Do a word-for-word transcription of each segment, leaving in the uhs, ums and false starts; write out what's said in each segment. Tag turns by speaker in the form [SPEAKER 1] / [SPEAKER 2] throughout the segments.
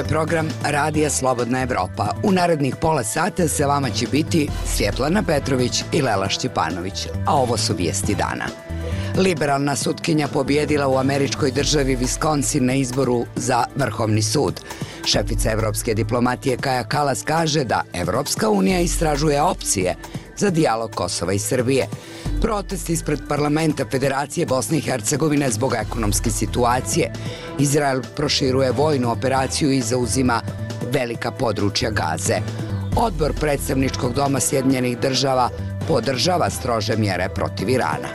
[SPEAKER 1] je program Radija Slobodna Evropa. U narednih pola sata sa vama će biti Svjetlana Petrović i Lela Šćepanović, a ovo su vijesti dana. Liberalna sutkinja pobjedila u američkoj državi Wisconsin na izboru za Vrhovni sud. Šefica evropske diplomatije Kaja Kalas kaže da Evropska unija istražuje opcije za dijalog Kosova i Srbije. Protest ispred parlamenta Federacije Bosne i Hercegovine zbog ekonomske situacije. Izrael proširuje vojnu operaciju i zauzima velika područja Gaze. Odbor predstavničkog doma Sjedinjenih država podržava strože mjere protiv Irana.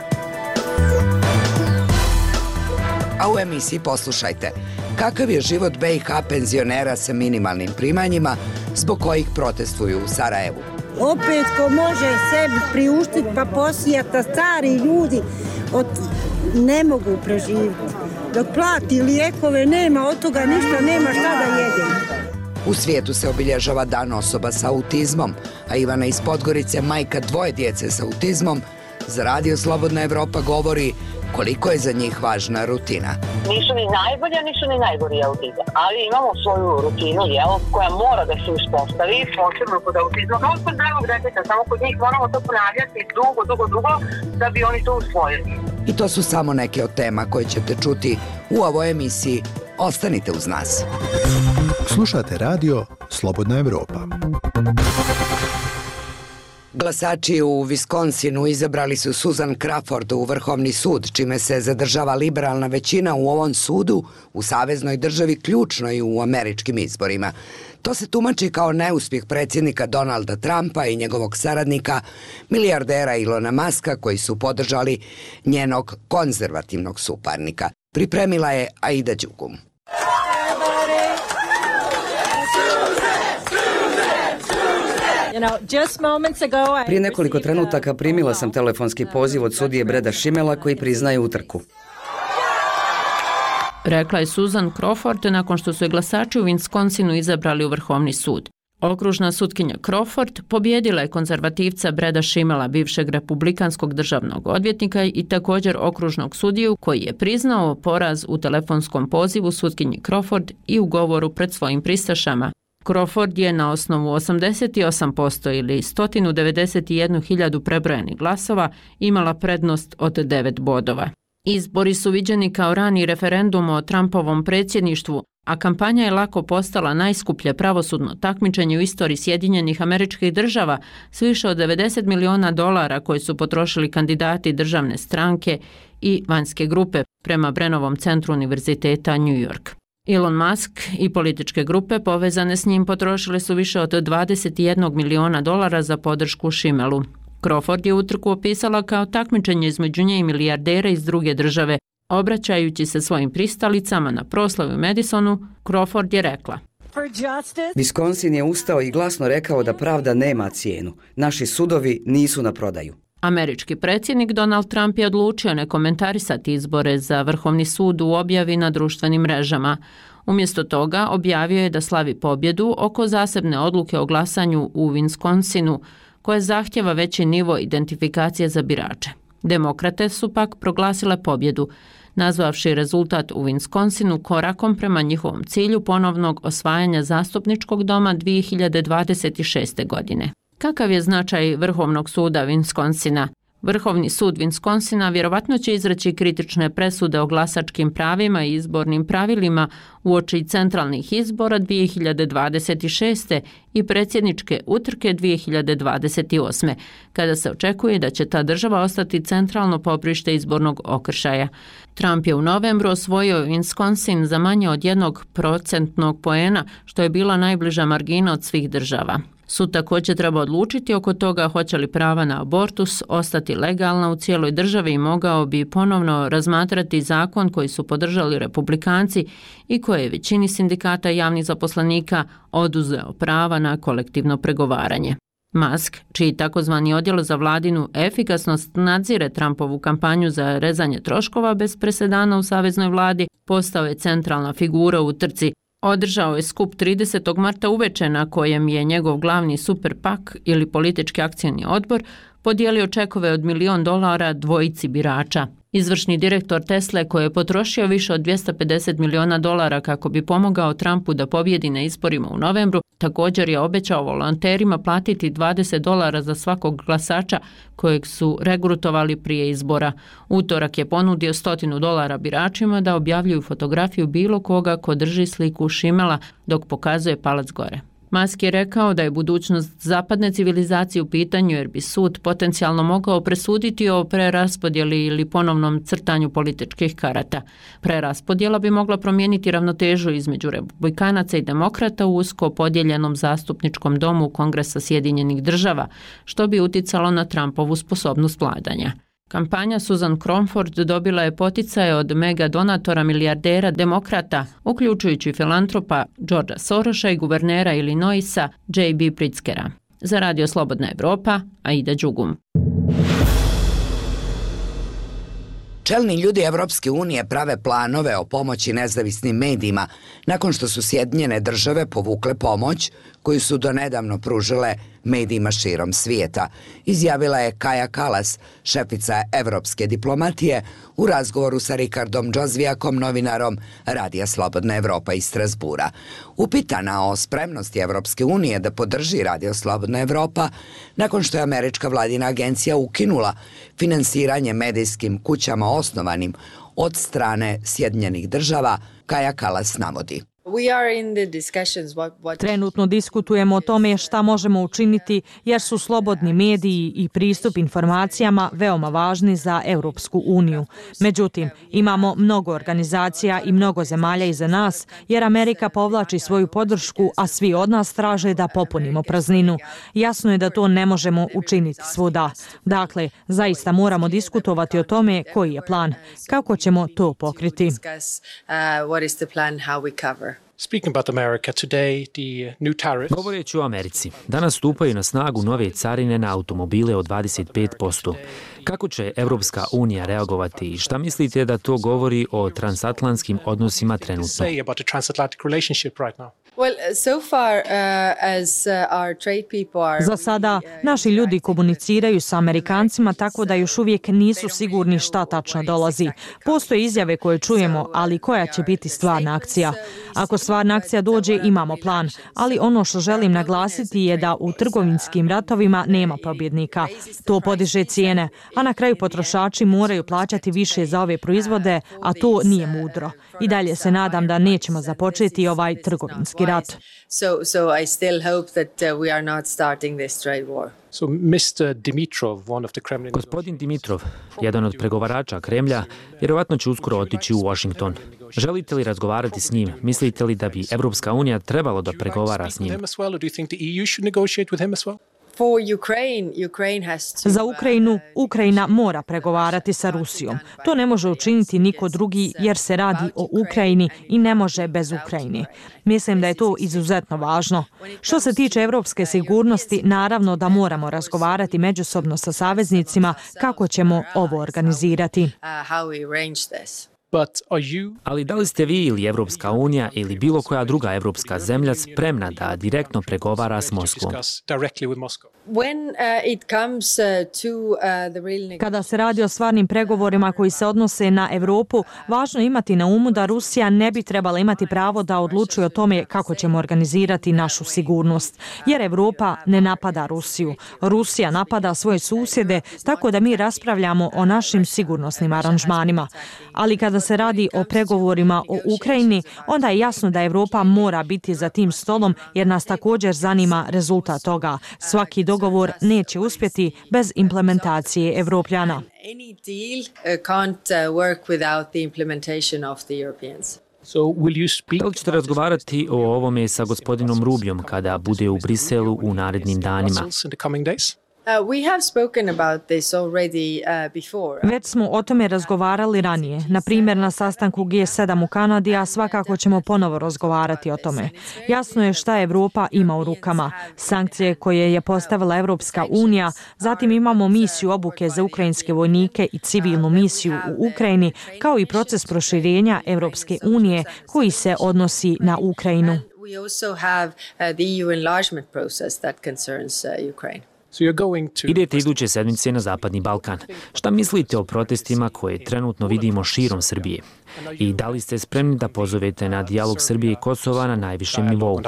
[SPEAKER 1] A u emisiji poslušajte kakav je život B i H penzionera sa minimalnim primanjima zbog kojih protestuju u Sarajevu.
[SPEAKER 2] Opet ko može sebi priuštiti pa posijata, stari ljudi od, ne mogu preživjeti. Dok plati lijekove nema, od toga ništa nema šta da jede.
[SPEAKER 1] U svijetu se obilježava dan osoba sa autizmom, a Ivana iz Podgorice, majka dvoje djece sa autizmom, za Radio Slobodna Evropa govori koliko je za njih važna rutina.
[SPEAKER 3] Nisu ni najbolja, nisu ni najgorija autizam, ali imamo svoju rutinu, jel, koja mora da se uspostavi, posebno kod autizma, kao kod zdravog deteta, samo kod njih moramo to ponavljati dugo, dugo, dugo, da bi oni to usvojili.
[SPEAKER 1] I to su samo neke od tema koje ćete čuti u ovoj emisiji. Ostanite uz nas.
[SPEAKER 4] Slušate Radio Slobodna Evropa.
[SPEAKER 1] Glasači u Wisconsinu izabrali su Susan Crawford u Vrhovni sud, čime se zadržava liberalna većina u ovom sudu u saveznoj državi, ključnoj u američkim izborima. To se tumači kao neuspjeh predsjednika Donalda Trumpa i njegovog saradnika, milijardera Ilona Muska, koji su podržali njenog konzervativnog suparnika. Pripremila je Aida Đugum.
[SPEAKER 5] Prije nekoliko trenutaka primila sam telefonski poziv od sudije Breda Šimela koji priznaje utrku.
[SPEAKER 6] Rekla je Susan Crawford nakon što su je glasači u Wisconsinu izabrali u Vrhovni sud. Okružna sutkinja Crawford pobjedila je konzervativca Breda Šimela, bivšeg republikanskog državnog odvjetnika i također okružnog sudiju koji je priznao poraz u telefonskom pozivu sutkinji Crawford i u govoru pred svojim pristašama. Crawford je na osnovu osamdeset osam posto ili sto devedeset jednu hiljadu prebrojenih glasova imala prednost od devet bodova. Izbori su viđeni kao rani referendum o Trumpovom predsjedništvu, a kampanja je lako postala najskuplje pravosudno takmičenje u istoriji Sjedinjenih Američkih Država s više od devedeset miliona dolara koji su potrošili kandidati državne stranke i vanjske grupe prema Brennovom centru Univerziteta New York. Elon Musk i političke grupe povezane s njim potrošile su više od dvadeset jedan miliona dolara za podršku Šimelu. Crawford je utrku opisala kao takmičenje između nje i milijardera iz druge države. Obraćajući se svojim pristalicama na proslavi u Madisonu, Crawford je rekla:
[SPEAKER 5] Wisconsin je ustao i glasno rekao da pravda nema cijenu. Naši sudovi nisu na prodaju.
[SPEAKER 6] Američki predsjednik Donald Trump je odlučio ne komentarisati izbore za Vrhovni sud u objavi na društvenim mrežama. Umjesto toga objavio je da slavi pobjedu oko zasebne odluke o glasanju u Wisconsinu, koje zahtjeva veći nivo identifikacije za birače. Demokrate su pak proglasile pobjedu, nazvavši rezultat u Wisconsinu korakom prema njihovom cilju ponovnog osvajanja zastupničkog doma dvije hiljade dvadeset šeste. godine. Kakav je značaj Vrhovnog suda Wisconsina? Vrhovni sud Wisconsina vjerovatno će izreći kritične presude o glasačkim pravima i izbornim pravilima uoči centralnih izbora dvije hiljade dvadeset šeste. i predsjedničke utrke dvije hiljade dvadeset osme. kada se očekuje da će ta država ostati centralno poprište izbornog okršaja. Trump je u novembru osvojio Wisconsin za manje od jednog procentnog poena, što je bila najbliža margina od svih država. Sud također treba odlučiti oko toga hoće li prava na abortus ostati legalna u cijeloj državi i mogao bi ponovno razmatrati zakon koji su podržali republikanci i koje je većini sindikata javnih zaposlenika oduzeo prava na kolektivno pregovaranje. Musk, čiji takozvani odjel za vladinu efikasnost nadzire Trumpovu kampanju za rezanje troškova bez presedana u saveznoj vladi, postao je centralna figura u trci. Održao je skup tridesetog marta uveče na kojem je njegov glavni super pak ili politički akcijni odbor podijelio čekove od milion dolara dvojici birača. Izvršni direktor Tesle, koji je potrošio više od dvjesto pedeset miliona dolara kako bi pomogao Trumpu da pobjedi na izborima u novembru, također je obećao volonterima platiti dvadeset dolara za svakog glasača kojeg su regrutovali prije izbora. Utorak je ponudio stotinu dolara biračima da objavljuju fotografiju bilo koga ko drži sliku šimela dok pokazuje palac gore. Musk je rekao da je budućnost zapadne civilizacije u pitanju jer bi sud potencijalno mogao presuditi o preraspodjeli ili ponovnom crtanju političkih karata. Preraspodjela bi mogla promijeniti ravnotežu između republikanaca i demokrata u usko podijeljenom zastupničkom domu Kongresa Sjedinjenih država, što bi uticalo na Trumpovu sposobnost vladanja. Kampanja Susan Cromford dobila je poticaje od mega donatora milijardera demokrata, uključujući filantropa Georgea Sorosa i guvernera Illinoisa J B Pritzkera. Za Radio Slobodna Evropa, Aida Đugum.
[SPEAKER 1] Čelni ljudi Evropske unije prave planove o pomoći nezavisnim medijima nakon što su Sjedinjene države povukle pomoć koju su donedavno pružile medijima širom svijeta, izjavila je Kaja Kallas, šefica evropske diplomatije, u razgovoru sa Rikardom Džozvijakom, novinarom Radija Slobodna Evropa iz Strasbura. Upitana o spremnosti Evropske unije da podrži Radio Slobodna Evropa nakon što je američka vladina agencija ukinula finansiranje medijskim kućama osnovanim od strane Sjedinjenih država, Kaja Kallas navodi.
[SPEAKER 7] Trenutno diskutujemo o tome šta možemo učiniti jer su slobodni mediji i pristup informacijama veoma važni za Europsku uniju. Međutim, imamo mnogo organizacija i mnogo zemalja iza nas jer Amerika povlači svoju podršku, a svi od nas traže da popunimo prazninu. Jasno je da to ne možemo učiniti svuda. Dakle, zaista moramo diskutovati o tome koji je plan, kako ćemo to pokriti.
[SPEAKER 8] Govoreći o Americi, danas stupaju na snagu nove carine na automobile od dvadeset pet posto. Kako će Evropska unija reagovati i šta mislite da to govori o transatlantskim odnosima trenutno?
[SPEAKER 7] Za sada, naši ljudi komuniciraju sa Amerikancima tako da još uvijek nisu sigurni šta tačno dolazi. Postoje izjave koje čujemo, ali koja će biti stvarna akcija? Ako stvarna akcija dođe, imamo plan, ali ono što želim naglasiti je da u trgovinskim ratovima nema pobjednika. To podiže cijene, a na kraju potrošači moraju plaćati više za ove proizvode, a to nije mudro. I dalje se nadam da nećemo započeti ovaj trgovinski rat.
[SPEAKER 8] Gospodin Dimitrov, jedan od pregovarača Kremlja, vjerovatno će uskoro otići u Washington. Želite li razgovarati s njim? Mislite li da bi Evropska unija trebalo da pregovara s njim?
[SPEAKER 7] Za Ukrajinu, Ukrajina mora pregovarati sa Rusijom. To ne može učiniti niko drugi jer se radi o Ukrajini i ne može bez Ukrajine. Mislim da je to izuzetno važno. Što se tiče evropske sigurnosti, naravno da moramo razgovarati međusobno sa saveznicima kako ćemo ovo organizirati.
[SPEAKER 8] Ali da li ste vi ili Evropska unija ili bilo koja druga evropska zemlja spremna da direktno pregovara s Moskvom?
[SPEAKER 7] Kada se radi o stvarnim pregovorima koji se odnose na Europu, važno je imati na umu da Rusija ne bi trebala imati pravo da odlučuje o tome kako ćemo organizirati našu sigurnost. Jer Europa ne napada Rusiju. Rusija napada svoje susjede, tako da mi raspravljamo o našim sigurnosnim aranžmanima. Ali kada se radi o pregovorima o Ukrajini, onda je jasno da Europa mora biti za tim stolom jer nas također zanima rezultat toga. Svaki dogovor neće uspjeti bez implementacije Evropljana.
[SPEAKER 8] Da li ćete razgovarati o ovome sa gospodinom Rubijom kada bude u Briselu u narednim danima?
[SPEAKER 7] Već smo o tome razgovarali ranije, na primjer na sastanku G sedam u Kanadi, a svakako ćemo ponovo razgovarati o tome. Jasno je šta Evropa ima u rukama. Sankcije koje je postavila Evropska unija, zatim imamo misiju obuke za ukrajinske vojnike i civilnu misiju u Ukrajini, kao i proces proširenja Evropske unije koji se odnosi na Ukrajinu.
[SPEAKER 8] Idete iduće sedmice na Zapadni Balkan. Šta mislite o protestima koje trenutno vidimo širom Srbije? I da li ste spremni da pozovete na dijalog Srbije i Kosova na najvišem nivou?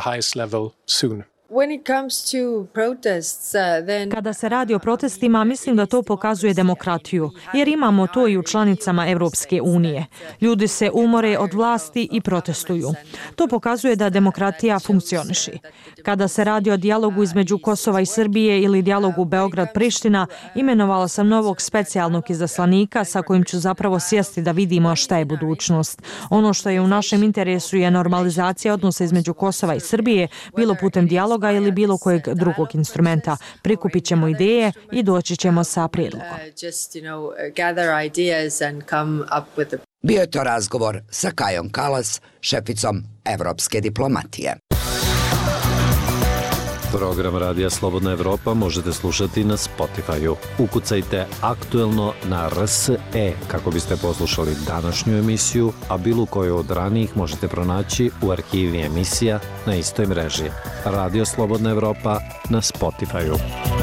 [SPEAKER 7] Kada se radi o protestima, mislim da to pokazuje demokratiju, jer imamo to i u članicama Evropske unije. Ljudi se umore od vlasti i protestuju. To pokazuje da demokratija funkcioniše. Kada se radi o dijalogu između Kosova i Srbije ili dijalogu Beograd-Priština, imenovala sam novog specijalnog izaslanika sa kojim ću zapravo sjesti da vidimo šta je budućnost. Ono što je u našem interesu je normalizacija odnosa između Kosova i Srbije, bilo putem dijaloga ili bilo kojeg drugog instrumenta. Prikupit ćemo ideje i doći ćemo sa prijedlogom.
[SPEAKER 1] Bio je to razgovor sa Kajom Kalas, šeficom evropske diplomatije.
[SPEAKER 9] Program Radija Slobodna Evropa možete slušati na Spotify-u. Ukucajte aktuelno na R S E kako biste poslušali današnju emisiju, a bilo koju od ranijih možete pronaći u arhivi emisija na istoj mreži. Radio Slobodna Evropa na Spotify-u.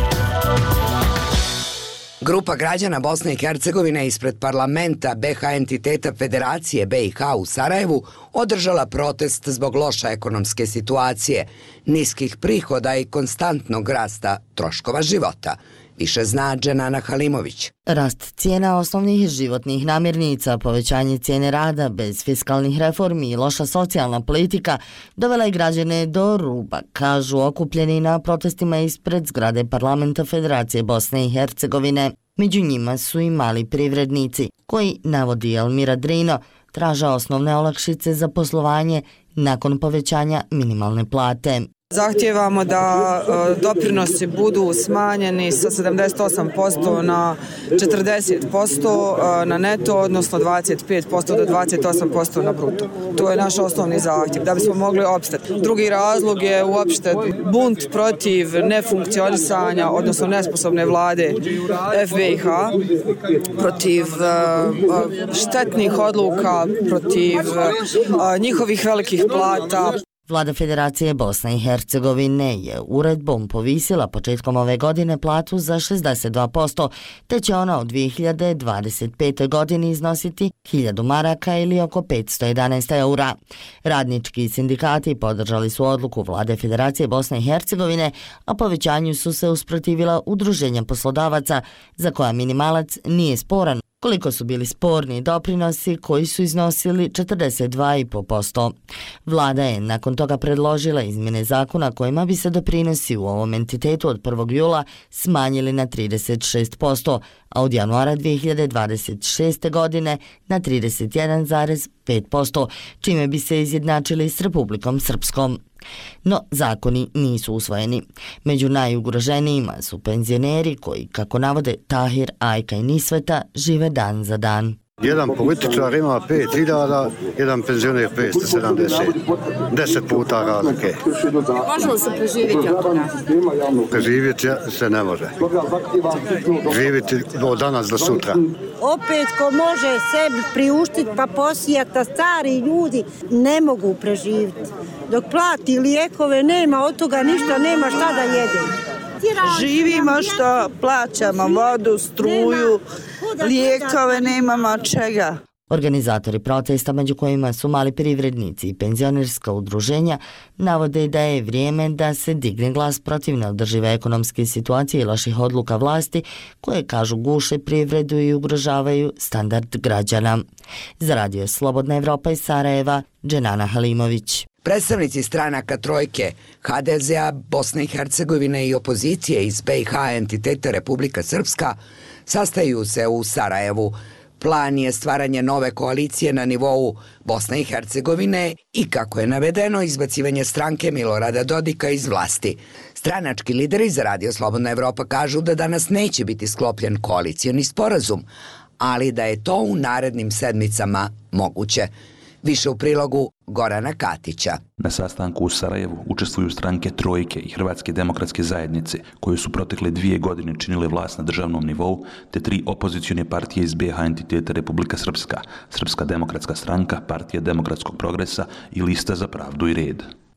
[SPEAKER 1] Grupa građana Bosne i Hercegovine ispred parlamenta B H entiteta Federacije B i H u Sarajevu održala protest zbog loše ekonomske situacije, niskih prihoda i konstantnog rasta troškova života. Više zna Dženana Halimović.
[SPEAKER 10] Rast cijena osnovnih životnih namirnica, povećanje cijene rada bez fiskalnih reformi i loša socijalna politika dovela je građane do ruba, kažu okupljeni na protestima ispred zgrade parlamenta Federacije Bosne i Hercegovine. Među njima su i mali privrednici, koji, navodi Elmira Drino, traže osnovne olakšice za poslovanje nakon povećanja minimalne plate.
[SPEAKER 11] Zahtijevamo da doprinosi budu smanjeni sa sedamdeset osam posto na četrdeset posto na neto, odnosno dvadeset pet posto do dvadeset osam posto na bruto. To je naš osnovni zahtjev, da bismo mogli opstati. Drugi razlog je uopšte bunt protiv nefunkcionisanja, odnosno nesposobne vlade F B i H, protiv štetnih odluka, protiv njihovih velikih plata.
[SPEAKER 10] Vlada Federacije Bosne i Hercegovine je uredbom povisila početkom ove godine platu za šezdeset dva posto, te će ona u dvije hiljade dvadeset pete. godini iznositi hiljadu maraka ili oko petsto jedanaest eura. Radnički sindikati podržali su odluku Vlade Federacije Bosne i Hercegovine, a povećanju su se usprotivila udruženja poslodavaca, za koja minimalac nije sporan, koliko su bili sporni doprinosi koji su iznosili četrdeset dva zarez pet posto. Vlada je nakon toga predložila izmjene zakona kojima bi se doprinosi u ovom entitetu od prvog jula smanjili na trideset šest posto, a od januara dvije hiljade dvadeset šeste. godine na trideset jedan zarez pet posto, čime bi se izjednačili s Republikom Srpskom. No, zakoni nisu usvojeni. Među najugroženijima su penzioneri koji, kako navode Tahir, Ajka i Nisveta, žive dan za dan.
[SPEAKER 12] Jedan političar ima pet hiljada, jedan penzioner petsto sedamdeset. Deset puta razlike.
[SPEAKER 13] Može li se preživjeti od toga?
[SPEAKER 12] Preživjeti se ne može. Živjeti od danas do sutra.
[SPEAKER 2] Opet ko može sebi priuštiti pa posijati, a stari ljudi ne mogu preživjeti. Dok plati lijekove nema, od toga ništa nema šta da jede.
[SPEAKER 14] Živimo što plaćamo, vodu, struju, lijekove, nemamo čega.
[SPEAKER 10] Organizatori protesta, među kojima su mali privrednici i penzionerska udruženja, navode da je vrijeme da se digne glas protiv neodržive ekonomske situacije i loših odluka vlasti, koje, kažu, guše privredu i ugrožavaju standard građana. Za Radio Slobodna Evropa iz Sarajeva, Dženana Halimović.
[SPEAKER 1] Predstavnici stranaka Trojke, H D Z-a, Bosne i Hercegovine i opozicije iz B i H entiteta Republika Srpska sastaju se u Sarajevu. Plan je stvaranje nove koalicije na nivou Bosne i Hercegovine i, kako je navedeno, izbacivanje stranke Milorada Dodika iz vlasti. Stranački lideri za Radio Slobodna Evropa kažu da danas neće biti sklopljen koalicioni sporazum, ali da je to u narednim sedmicama moguće. Više u prilogu Gorana Katića.
[SPEAKER 15] Na sastanku u Sarajevu učestvuju stranke Trojke i Hrvatske demokratske zajednice, koje su protekle dvije godine činile vlast na državnom nivou, te tri opozicione partije iz B H entiteta Republika Srpska, Srpska demokratska stranka, Partija demokratskog progresa i Lista za pravdu i red.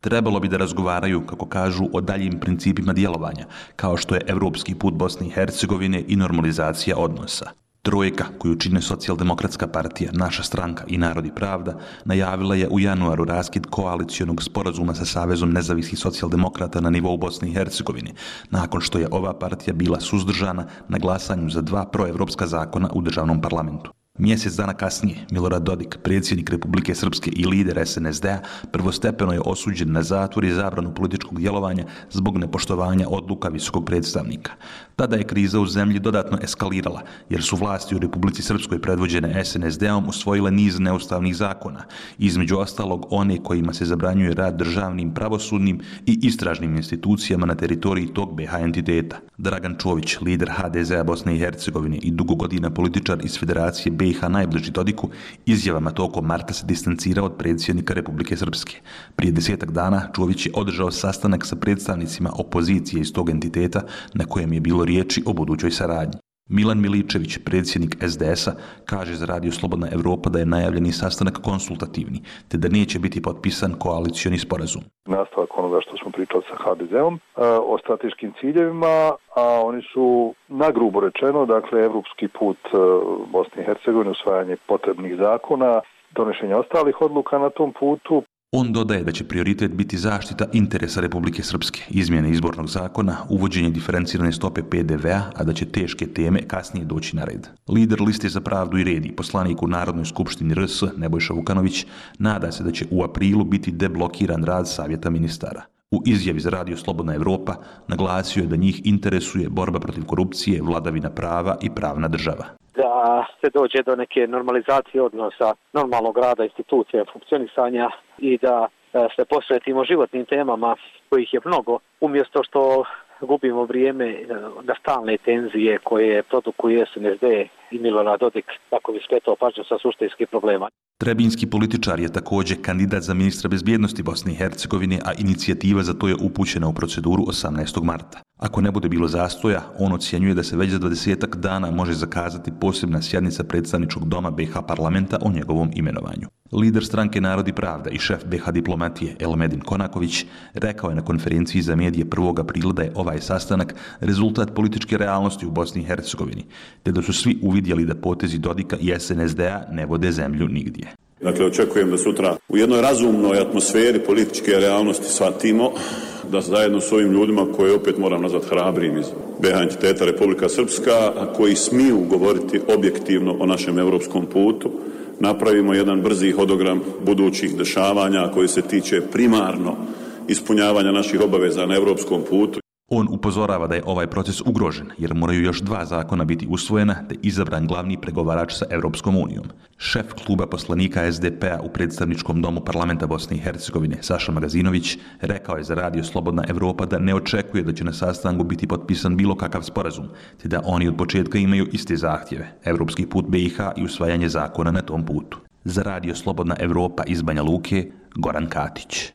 [SPEAKER 15] Trebalo bi da razgovaraju, kako kažu, o daljim principima djelovanja, kao što je evropski put Bosne i Hercegovine i normalizacija odnosa. Trojka, koju čine Socijaldemokratska partija, Naša stranka i Narod i pravda, najavila je u januaru raskid koalicijonog sporazuma sa Savezom nezavisnih socijaldemokrata na nivou Bosne i Hercegovine, nakon što je ova partija bila suzdržana na glasanju za dva proevropska zakona u državnom parlamentu. Mjesec dana kasnije, Milorad Dodik, predsjednik Republike Srpske i lider es en es de a, prvostepeno je osuđen na zatvor i zabranu političkog djelovanja zbog nepoštovanja odluka visokog predstavnika. Tada je kriza u zemlji dodatno eskalirala, jer su vlasti u Republici Srpskoj predvođene es en es de om usvojile niz neustavnih zakona, između ostalog one kojima se zabranjuje rad državnim, pravosudnim i istražnim institucijama na teritoriji tog be ha entiteta. Dragan Čović, lider ha de ze a Bosne i Hercegovine i dugo godina političar iz Federacije be ha najbliži Dodiku, izjavama tokom marta se distancirao od predsjednika Republike Srpske. Prije desetak dana Čović je održao sastanak sa predstavnicima opozicije iz tog entiteta na kojem je bilo riječi o budućoj saradnji. Milan Miličević, predsjednik es de es a, kaže za Radio Slobodna Evropa da je najavljeni sastanak konsultativni, te da neće biti potpisan koalicioni sporazum.
[SPEAKER 16] Nastavak onoga što smo pričali sa ha de ze om o strateškim ciljevima, a oni su nagrubo rečeno, dakle, evropski put Bosne i Hercegovine, usvajanje potrebnih zakona, donošenje ostalih odluka na tom putu.
[SPEAKER 15] On dodaje da će prioritet biti zaštita interesa Republike Srpske, izmjene izbornog zakona, uvođenje diferencirane stope pe de ve a, a da će teške teme kasnije doći na red. Lider Liste za pravdu i red i poslanik u Narodnoj skupštini er es Nebojša Vukanović nada se da će u aprilu biti deblokiran rad Savjeta ministara. U izjavi za Radio Slobodna Evropa naglasio je da njih interesuje borba protiv korupcije, vladavina prava i pravna država.
[SPEAKER 17] Da se dođe do neke normalizacije odnosa, normalnog rada institucija, funkcionisanja i da se posvetimo životnim temama kojih je mnogo, umjesto što gubimo vrijeme na stalne tenzije koje produkuje es en es de i Milorad Dodik, tako bi skretao pažnju sa suštinskih problema.
[SPEAKER 15] Trebinski političar je također kandidat za ministra bezbjednosti Bosne i Hercegovine, a inicijativa za to je upućena u proceduru osamnaestog marta. Ako ne bude bilo zastoja, on ocjenjuje da se već za dvadesetak dana može zakazati posebna sjednica predstavničkog doma be ha parlamenta o njegovom imenovanju. Lider stranke Narod i pravda i šef be ha diplomatije Elmedin Konaković rekao je na konferenciji za medije prvog aprila da je ovaj sastanak rezultat političke realnosti u Bosni i Hercegovini, te da su svi uvidjeli da potezi Dodika i es en es de a ne vode zemlju nigdje.
[SPEAKER 18] Dakle, očekujem da sutra u jednoj razumnoj atmosferi političke realnosti shvatimo da zajedno s ovim ljudima koje opet moram nazvati hrabrim iz be ha entiteta Republika Srpska, a koji smiju govoriti objektivno o našem europskom putu, napravimo jedan brzi hodogram budućih dešavanja koji se tiče primarno ispunjavanja naših obaveza na europskom putu.
[SPEAKER 15] On upozorava da je ovaj proces ugrožen, jer moraju još dva zakona biti usvojena te izabran glavni pregovarač sa Europskom unijom. Šef kluba poslanika es de pe a u predstavničkom domu parlamenta Bosne i Hercegovine, Saša Magazinović, rekao je za Radio Slobodna Evropa da ne očekuje da će na sastanku biti potpisan bilo kakav sporazum, te da oni od početka imaju iste zahtjeve, evropski put be ha i usvajanje zakona na tom putu. Za Radio Slobodna Evropa iz Banja Luke, Goran Katić.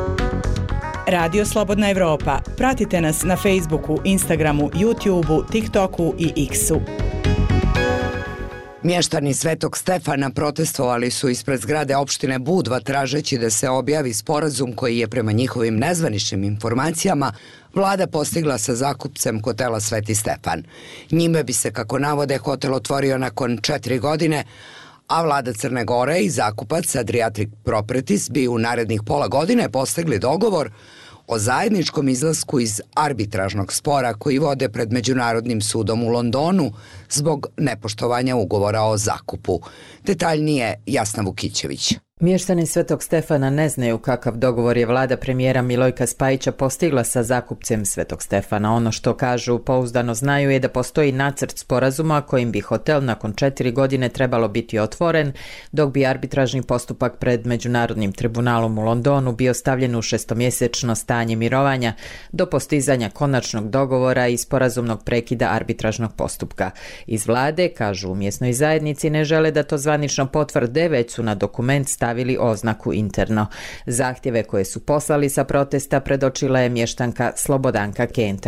[SPEAKER 19] Radio Slobodna Evropa. Pratite nas na Facebooku, Instagramu, YouTubeu, TikToku i X-u.
[SPEAKER 1] Mještani Svetog Stefana protestovali su ispred zgrade opštine Budva tražeći da se objavi sporazum koji je prema njihovim nezvaničnim informacijama vlada postigla sa zakupcem hotela Sveti Stefan. Njime bi se, kako navode, hotel otvorio nakon četiri godine, a vlada Crne Gore i zakupac Adriatic Properties bi u narednih pola godine postigli dogovor o zajedničkom izlasku iz arbitražnog spora koji vode pred Međunarodnim sudom u Londonu zbog nepoštovanja ugovora o zakupu. Detaljnije Jasna Vukićević.
[SPEAKER 20] Mještani Svetog Stefana ne znaju kakav dogovor je vlada premijera Milojka Spajića postigla sa zakupcem Svetog Stefana. Ono što kažu pouzdano znaju je da postoji nacrt sporazuma kojim bi hotel nakon četiri godine trebalo biti otvoren, dok bi arbitražni postupak pred Međunarodnim tribunalom u Londonu bio stavljen u šestomjesečno stanje mirovanja do postizanja konačnog dogovora i sporazumnog prekida arbitražnog postupka. Iz vlade, kažu u mjesnoj zajednici, ne žele da to zvanično potvrde, već su na dokument stavili oznaku interno. Zahtjeve koje su poslali sa protesta predočila je mještanka Slobodanka Kentera.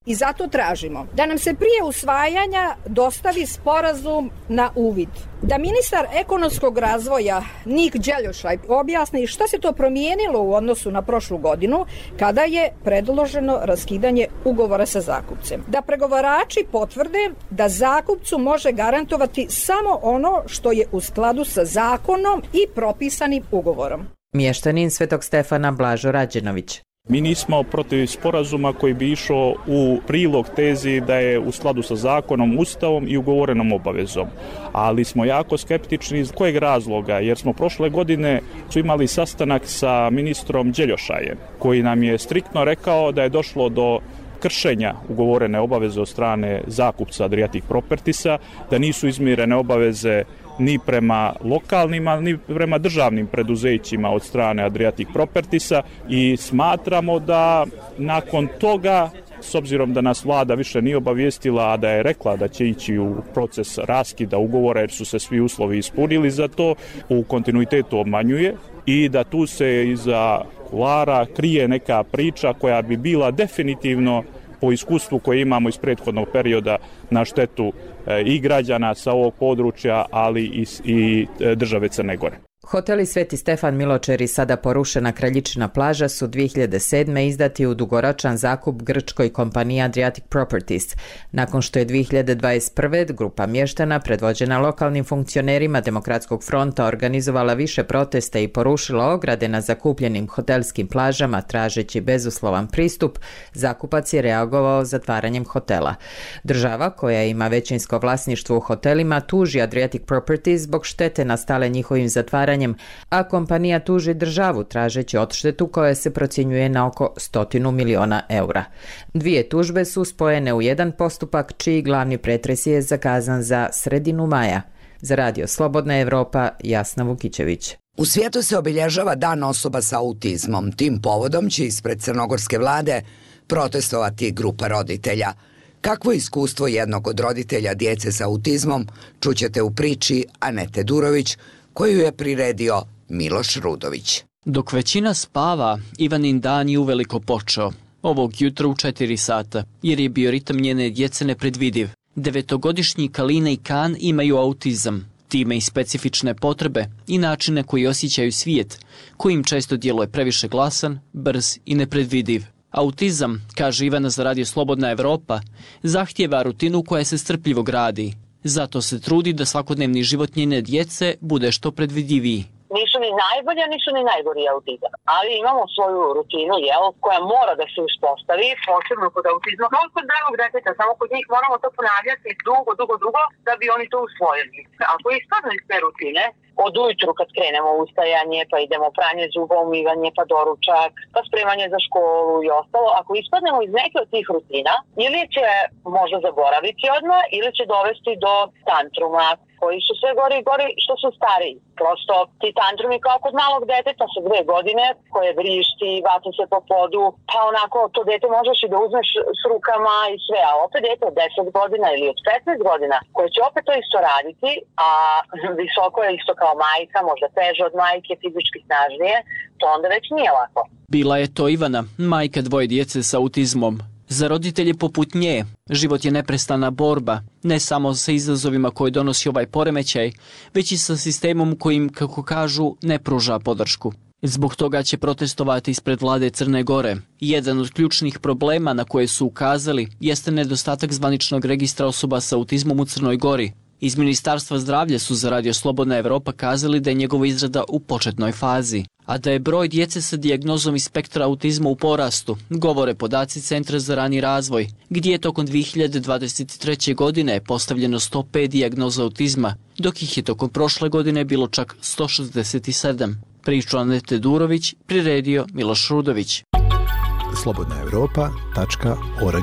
[SPEAKER 21] I zato tražimo da nam se prije usvajanja dostavi sporazum na uvid. Da ministar ekonomskog razvoja Nik Đeljošaj objasni šta se to promijenilo u odnosu na prošlu godinu kada je predloženo raskidanje ugovora sa zakupcem. Da pregovarači potvrde da zakupcu može garantovati samo ono što je u skladu sa zakonom i propisanim ugovorom.
[SPEAKER 20] Mještanin Svetog Stefana Blažo Rađenović.
[SPEAKER 22] Mi nismo protiv sporazuma koji bi išao u prilog tezi da je u skladu sa zakonom, ustavom i ugovorenom obavezom. Ali smo jako skeptični iz kojeg razloga, jer smo prošle godine su imali sastanak sa ministrom Đeljošajem, koji nam je striktno rekao da je došlo do kršenja ugovorene obaveze od strane zakupca Adriatic Propertiesa, da nisu izmirene obaveze ni prema lokalnima, ni prema državnim preduzećima od strane Adriatic Propertiesa i smatramo da nakon toga, s obzirom da nas vlada više nije obavijestila, a da je rekla da će ići u proces raskida ugovora jer su se svi uslovi ispunili za to, u kontinuitetu obmanjuje i da tu se iza kulara krije neka priča koja bi bila definitivno po iskustvu koje imamo iz prethodnog perioda na štetu i građana sa ovog područja, ali i, i države Crne Gore.
[SPEAKER 20] Hoteli Sveti Stefan Miločer i sada porušena Kraljičina plaža su dvije hiljade sedme. izdati u dugoročan zakup grčkoj kompaniji Adriatic Properties, nakon što je dvije hiljade dvadeset prve. grupa mještana predvođena lokalnim funkcionerima Demokratskog fronta organizovala više protesta i porušila ograde na zakupljenim hotelskim plažama tražeći bezuslovan pristup. Zakupac je reagovao zatvaranjem hotela. Država, koja ima većinsko vlasništvo u hotelima, tuži Adriatic Properties zbog štete nastale njihovim zatvaranjem, a kompanija tuži državu tražeći odštetu koja se procjenjuje na oko stotinu miliona eura. Dvije tužbe su spojene u jedan postupak čiji glavni pretres je zakazan za sredinu maja. Za Radio Slobodna Evropa, Jasna Vukićević.
[SPEAKER 1] U svijetu se obilježava Dan osoba sa autizmom. Tim povodom će ispred crnogorske vlade protestovati grupa roditelja. Kakvo iskustvo jednog od roditelja djece sa autizmom čućete u priči Anete Durović, koju je priredio Miloš Rudović.
[SPEAKER 23] Dok većina spava, Ivanin dan je uveliko počeo. Ovog jutra u četiri sata, jer je bio ritam njene djece nepredvidiv. Devetogodišnji Kalina i Kan imaju autizam, time i specifične potrebe i načine koji osjećaju svijet, koji im često djeluje previše glasan, brz i nepredvidiv. Autizam, kaže Ivana za Radio Slobodna Evropa, zahtijeva rutinu koja se strpljivo gradi. Zato se trudi da svakodnevni život njene djece bude što predvidljiviji.
[SPEAKER 3] Nisu ni najbolja, nisu ni najgori autizam, ali imamo svoju rutinu, jel, koja mora da se uspostavi, posebno kod autizma, kao kod zdravog deteta, samo kod njih moramo to ponavljati dugo, dugo, dugo, da bi oni to usvojili. Ako ispadne iz te rutine, od ujutru kad krenemo ustajanje, pa idemo pranje zuba, umivanje, pa doručak, pa spremanje za školu i ostalo, ako ispadnemo iz neke od tih rutina, ili će možda zaboraviti odmah, ili će dovesti do tantruma, koji su sve gori i gori što su stariji. Prosto ti tantrumi kao kod malog deteta sa dve godine, koje vrišti, vaca se po podu, pa onako to dete možeš i da uzmeš s rukama i sve, a opet dete od deset godina ili od petnaest godina, koje će opet to isto raditi, a visoko je isto kao majka, možda teže od majke, fizički snažnije, to onda već nije lako.
[SPEAKER 23] Bila je to Ivana, majka dvoje djece sa autizmom. Za roditelje poput nje, život je neprestana borba, ne samo sa izazovima koje donosi ovaj poremećaj, već i sa sistemom kojim, kako kažu, ne pruža podršku. Zbog toga će protestovati ispred vlade Crne Gore. Jedan od ključnih problema na koje su ukazali jeste nedostatak zvaničnog registra osoba sa autizmom u Crnoj Gori. Iz Ministarstva zdravlja su za Radio Slobodna Evropa kazali da je njegova izrada u početnoj fazi, a da je broj djece sa dijagnozom iz spektra autizma u porastu, govore podaci Centra za rani razvoj, gdje je tokom dvije hiljade dvadeset treće. godine postavljeno sto pet dijagnoza autizma, dok ih je tokom prošle godine bilo čak sto šezdeset sedam. Priču Anete Durović priredio Miloš Rudović.
[SPEAKER 4] slobodna evropa tačka org.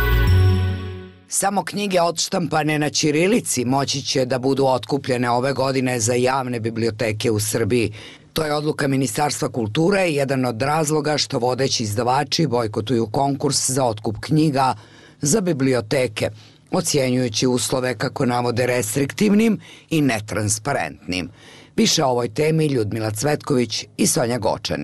[SPEAKER 1] Samo knjige odštampane na ćirilici moći će da budu otkupljene ove godine za javne biblioteke u Srbiji. To je odluka Ministarstva kulture i jedan od razloga što vodeći izdavači bojkotuju konkurs za otkup knjiga za biblioteke, ocjenjujući uslove, kako navode, restriktivnim i netransparentnim. Više o ovoj temi Ljudmila Cvetković i Sonja Gočanin.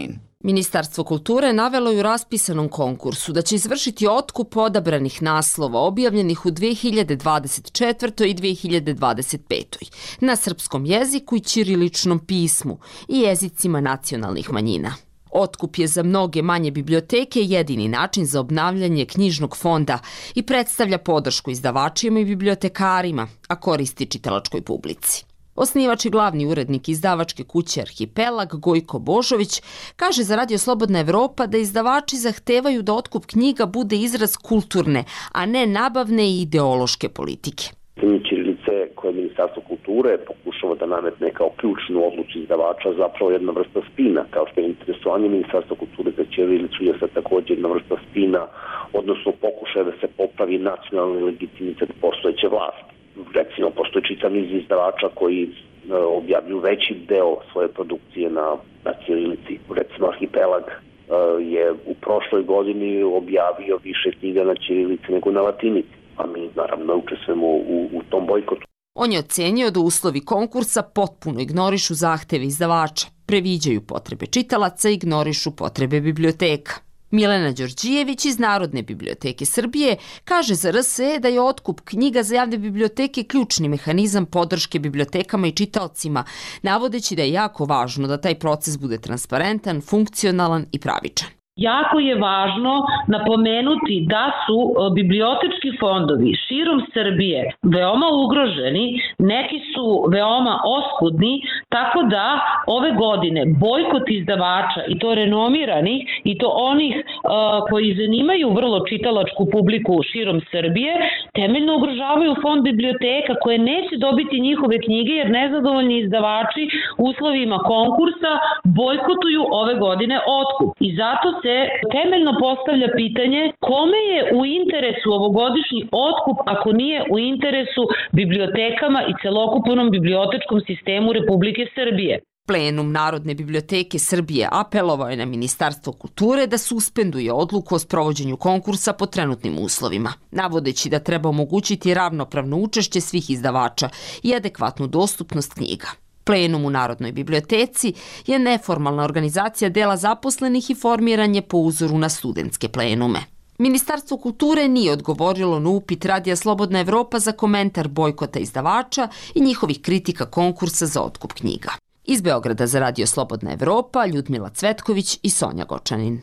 [SPEAKER 5] Ministarstvo kulture navelo je u raspisanom konkursu da će izvršiti otkup odabranih naslova objavljenih u dve hiljade dvadeset četvrtoj i dve hiljade dvadeset petoj na srpskom jeziku i ćiriličnom pismu i jezicima nacionalnih manjina. Otkup je za mnoge manje biblioteke jedini način za obnavljanje knjižnog fonda i predstavlja podršku izdavačima i bibliotekarima, a koristi čitalačkoj publici. Osnivač i glavni urednik izdavačke kuće Arhipelag, Gojko Božović, kaže za Radio Slobodna Evropa da izdavači zahtevaju da otkup knjiga bude izraz kulturne, a ne nabavne i ideološke politike.
[SPEAKER 6] Ćirilice koje Ministarstvo kulture pokušava da nametne kao ključnu odluku izdavača zapravo jedna vrsta spina, kao što je interesovanje Ministarstva kulture za ćirilicu je sad također jedna vrsta spina, odnosno pokušaja da se popravi nacionalni legitimitet postojeće vlasti. Recimo, postoji čitav niz izdavača koji e, objavljuju veći deo svoje produkcije na, na ćirilici. Recimo, Arhipelag e, je u prošloj godini objavio više knjiga na ćirilici nego na latinici, a mi naravno učestvujemo u, u tom bojkotu.
[SPEAKER 5] On je ocenio da uslovi konkursa potpuno ignorišu zahteve izdavača, previđaju potrebe čitalaca i ignorišu potrebe biblioteka. Milena Đorđijević iz Narodne biblioteke Srbije kaže za R S E da je otkup knjiga za javne biblioteke ključni mehanizam podrške bibliotekama i čitaocima, navodeći da je jako važno da taj proces bude transparentan, funkcionalan i pravičan.
[SPEAKER 8] Jako je važno napomenuti da su bibliotečki fondovi širom Srbije veoma ugroženi, neki su veoma oskudni, tako da ove godine bojkot izdavača, i to renomiranih, i to onih uh, koji zanimaju vrlo čitalačku publiku širom Srbije, temeljno ugrožavaju fond biblioteka koje neće dobiti njihove knjige jer nezadovoljni izdavači uslovima konkursa bojkotuju ove godine otkup. I zato se temeljno postavlja pitanje kome je u interesu ovogodišnji otkup ako nije u interesu bibliotekama i celokupnom bibliotečkom sistemu Republike Srbije.
[SPEAKER 5] Plenum Narodne biblioteke Srbije apelovao je na Ministarstvo kulture da suspenduje odluku o sprovođenju konkursa po trenutnim uslovima, navodeći da treba omogućiti ravnopravno učešće svih izdavača i adekvatnu dostupnost knjiga. Plenum u Narodnoj biblioteci je neformalna organizacija dela zaposlenih i formiran je po uzoru na studentske plenume. Ministarstvo kulture nije odgovorilo na upit Radija Slobodna Evropa za komentar bojkota izdavača i njihovih kritika konkursa za otkup knjiga. Iz Beograda za Radio Slobodna Evropa, Ljudmila Cvetković i Sonja Gočanin.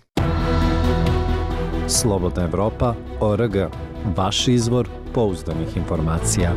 [SPEAKER 9] Slobodna Evropa, O R G. Vaš izvor pouzdanih informacija.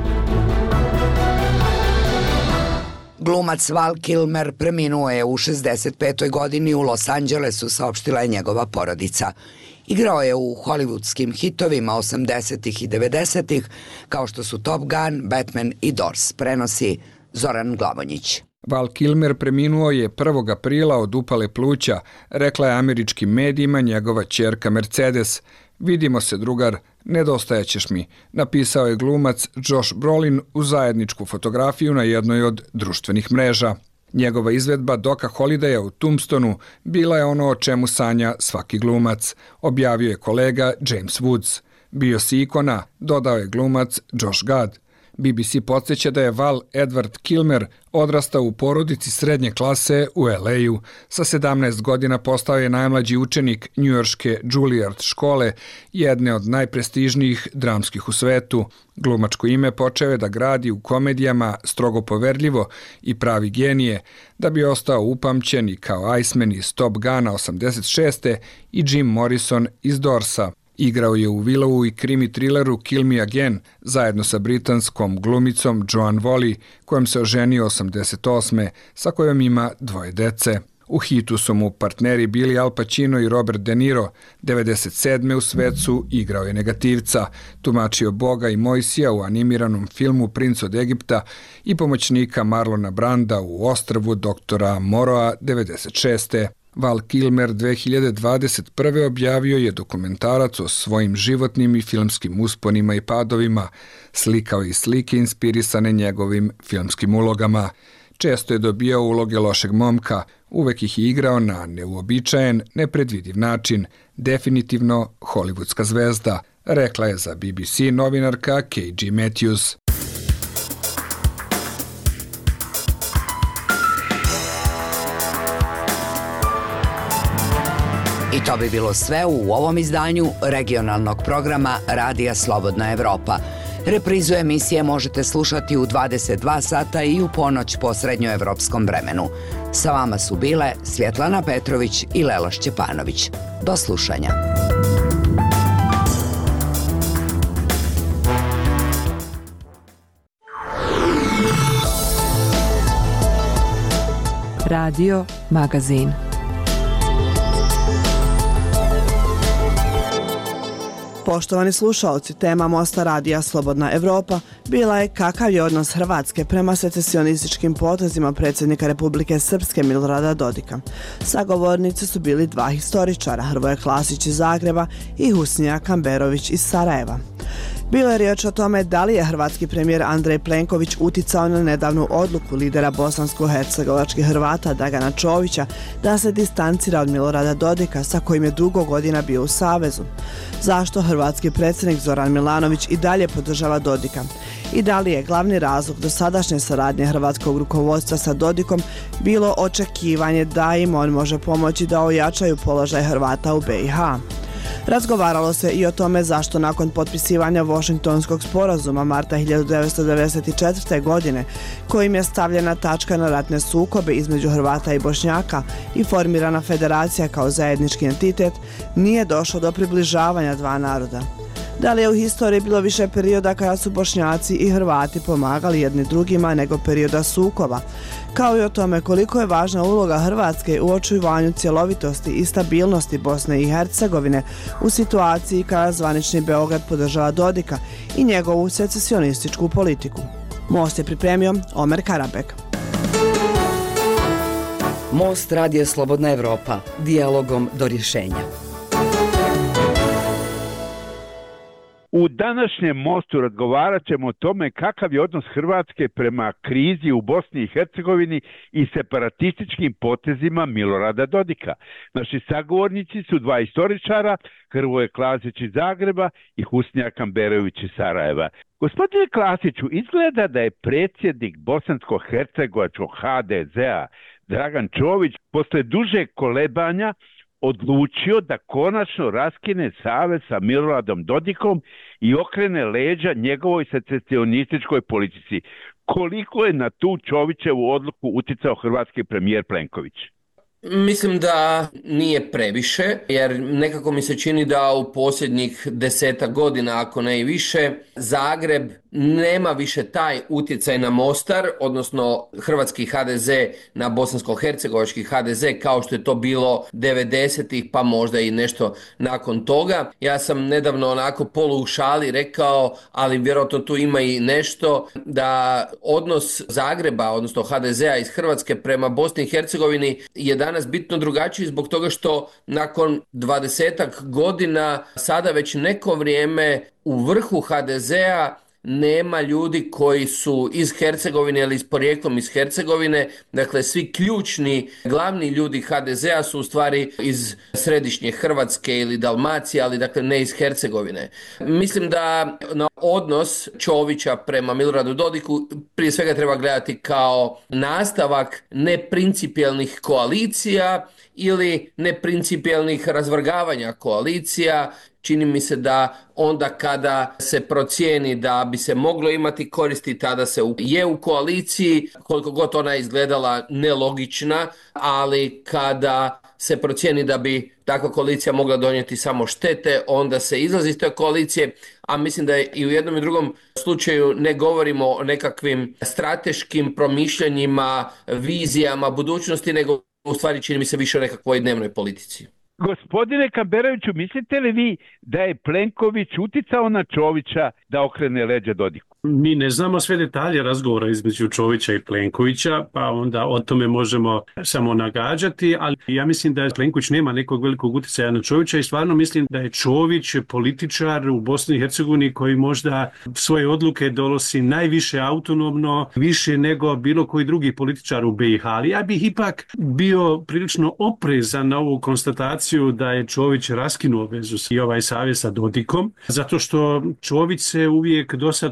[SPEAKER 1] Glumac Val Kilmer preminuo je u šezdeset petoj godini u Los Angelesu, saopštila je njegova porodica. Igrao je u hollywoodskim hitovima osamdesetih i devedesetih, kao što su Top Gun, Batman i Doors, prenosi Zoran Glavonjić.
[SPEAKER 24] Val Kilmer preminuo je prvog aprila od upale pluća, rekla je američkim medijima njegova ćerka Mercedes. Vidimo se, drugar, nedostajećeš mi, napisao je glumac Josh Brolin u zajedničku fotografiju na jednoj od društvenih mreža. Njegova izvedba Doka Holidaya u Tombstonu bila je ono o čemu sanja svaki glumac, objavio je kolega James Woods. Bio si ikona, dodao je glumac Josh Gad. B B C podsjeća da je Val Edward Kilmer odrastao u porodici srednje klase u L A-u. Sa sedamnaest godina postao je najmlađi učenik njujorške Juilliard škole, jedne od najprestižnijih dramskih u svetu. Glumačko ime počeo je da gradi u komedijama Strogo poverljivo i Pravi genije, da bi ostao upamćen i kao Iceman iz Top Guna osamdeset šeste i Jim Morrison iz Dorsa. Igrao je u Willowu i krimi trileru Kill Me Again zajedno sa britanskom glumicom Joan Whalley, kojom se oženio osamdeset osme, sa kojom ima dvoje dece. U hitu su mu partneri Billy Al Pacino i Robert De Niro. devedeset sedme u svecu igrao je negativca, tumačio Boga i Mojsija u animiranom filmu Princ od Egipta i pomoćnika Marlona Branda u Ostrvu doktora Moroa devedeset šeste. Val Kilmer dve hiljade dvadeset prve objavio je dokumentarac o svojim životnim i filmskim usponima i padovima, slikao i slike inspirisane njegovim filmskim ulogama. Često je dobijao uloge lošeg momka, uvek ih je igrao na neuobičajen, nepredvidiv način, definitivno hollywoodska zvezda, rekla je za B B C novinarka K G Matthews.
[SPEAKER 1] I to bi bilo sve u ovom izdanju regionalnog programa Radija Slobodna Evropa. Reprizu emisije možete slušati u dvadeset dva sata i u ponoć po srednjoevropskom vremenu. Sa vama su bile Svjetlana Petrović i Lela Šćepanović. Do slušanja.
[SPEAKER 7] Radio Magazin.
[SPEAKER 11] Poštovani slušalci, tema Mosta Radija Slobodna Evropa bila je kakav je odnos Hrvatske prema secesionističkim potezima predsjednika Republike Srpske Milorada Dodika. Sagovornici su bili dva historičara, Hrvoje Klasić iz Zagreba i Husnija Kamberović iz Sarajeva. Bilo je riječ o tome da li je hrvatski premijer Andrej Plenković uticao na nedavnu odluku lidera bosansko-hercegovačkih Hrvata Dragana Čovića da se distancira od Milorada Dodika sa kojim je dugo godina bio u savezu. Zašto hrvatski predsjednik Zoran Milanović i dalje podržava Dodika? I da li je glavni razlog dosadašnje saradnje hrvatskog rukovodstva sa Dodikom bilo očekivanje da im on može pomoći da ojačaju položaj Hrvata u be i ha? Razgovaralo se i o tome zašto nakon potpisivanja Washingtonskog sporazuma marta hiljadu devetsto devedeset četvrte. godine, kojim je stavljena tačka na ratne sukobe između Hrvata i Bošnjaka i formirana federacija kao zajednički entitet, nije došlo do približavanja dva naroda. Da li je u historiji bilo više perioda kada su Bošnjaci i Hrvati pomagali jedni drugima nego perioda sukoba, kao i o tome koliko je važna uloga Hrvatske u očuvanju cjelovitosti i stabilnosti Bosne i Hercegovine u situaciji kada zvanični Beograd podržava Dodika i njegovu secesionističku politiku. Most je pripremio Omer Karabek.
[SPEAKER 12] Most Radija Slobodna Evropa, dijalogom do rješenja.
[SPEAKER 13] U današnjem mostu razgovarat ćemo o tome kakav je odnos Hrvatske prema krizi u Bosni i Hercegovini i separatističkim potezima Milorada Dodika. Naši sagovornici su dva historičara, Hrvoje Klasić iz Zagreba i Husnija Kamberović iz Sarajeva. Gospodine Klasiću, izgleda da je predsjednik bosansko-hercegovačkog ha de zea Dragan Čović posle duže kolebanja odlučio da konačno raskine savez sa Miloradom Dodikom i okrene leđa njegovoj secesionističkoj politici. Koliko je na tu Čovićevu odluku uticao hrvatski premijer Plenković?
[SPEAKER 25] Mislim da nije previše, jer nekako mi se čini da u posljednjih desetak godina, ako ne i više, Zagreb nema više taj utjecaj na Mostar, odnosno hrvatski ha de ze na bosansko-hercegovački ha de ze, kao što je to bilo devedesetih, pa možda i nešto nakon toga. Ja sam nedavno onako polu u šali rekao, ali vjerojatno tu ima i nešto, da odnos Zagreba, odnosno ha de zea iz Hrvatske prema Bosni i Hercegovini je danas bitno drugačiji zbog toga što nakon dvadesetak godina sada već neko vrijeme u vrhu ha de zea nema ljudi koji su iz Hercegovine ili s porijeklom iz Hercegovine. Dakle, svi ključni, glavni ljudi ha de zea su u stvari iz središnje Hrvatske ili Dalmacije, ali dakle ne iz Hercegovine. Mislim da na odnos Čovića prema Miloradu Dodiku prije svega treba gledati kao nastavak neprincipijelnih koalicija ili neprincipijelnih razvrgavanja koalicija. Čini mi se da onda kada se procijeni da bi se moglo imati koristi, tada se je u koaliciji, koliko god ona izgledala nelogična, ali kada se procijeni da bi takva koalicija mogla donijeti samo štete, onda se izlazi iz te koalicije, a mislim da je i u jednom i drugom slučaju ne govorimo o nekakvim strateškim promišljanjima, vizijama budućnosti, nego u stvari čini mi se više o nekakvoj dnevnoj politici.
[SPEAKER 13] Gospodine Kamberoviću, mislite li vi da je Plenković uticao na Čovića da okrene leđa Dodiku?
[SPEAKER 26] Mi ne znamo sve detalje razgovora između Čovića i Plenkovića, pa onda o tome možemo samo nagađati, ali ja mislim da Plenković nema nekog velikog utjecaja na Čovića i stvarno mislim da je Čović političar u Bosni i Hercegovini koji možda svoje odluke donosi najviše autonomno, više nego bilo koji drugi političar u be i ha. Ali ja bih ipak bio prilično oprezan na ovu konstataciju da je Čović raskinuo vezu i ovaj savez sa Dodikom, zato što Čović se uvijek do sad pokazao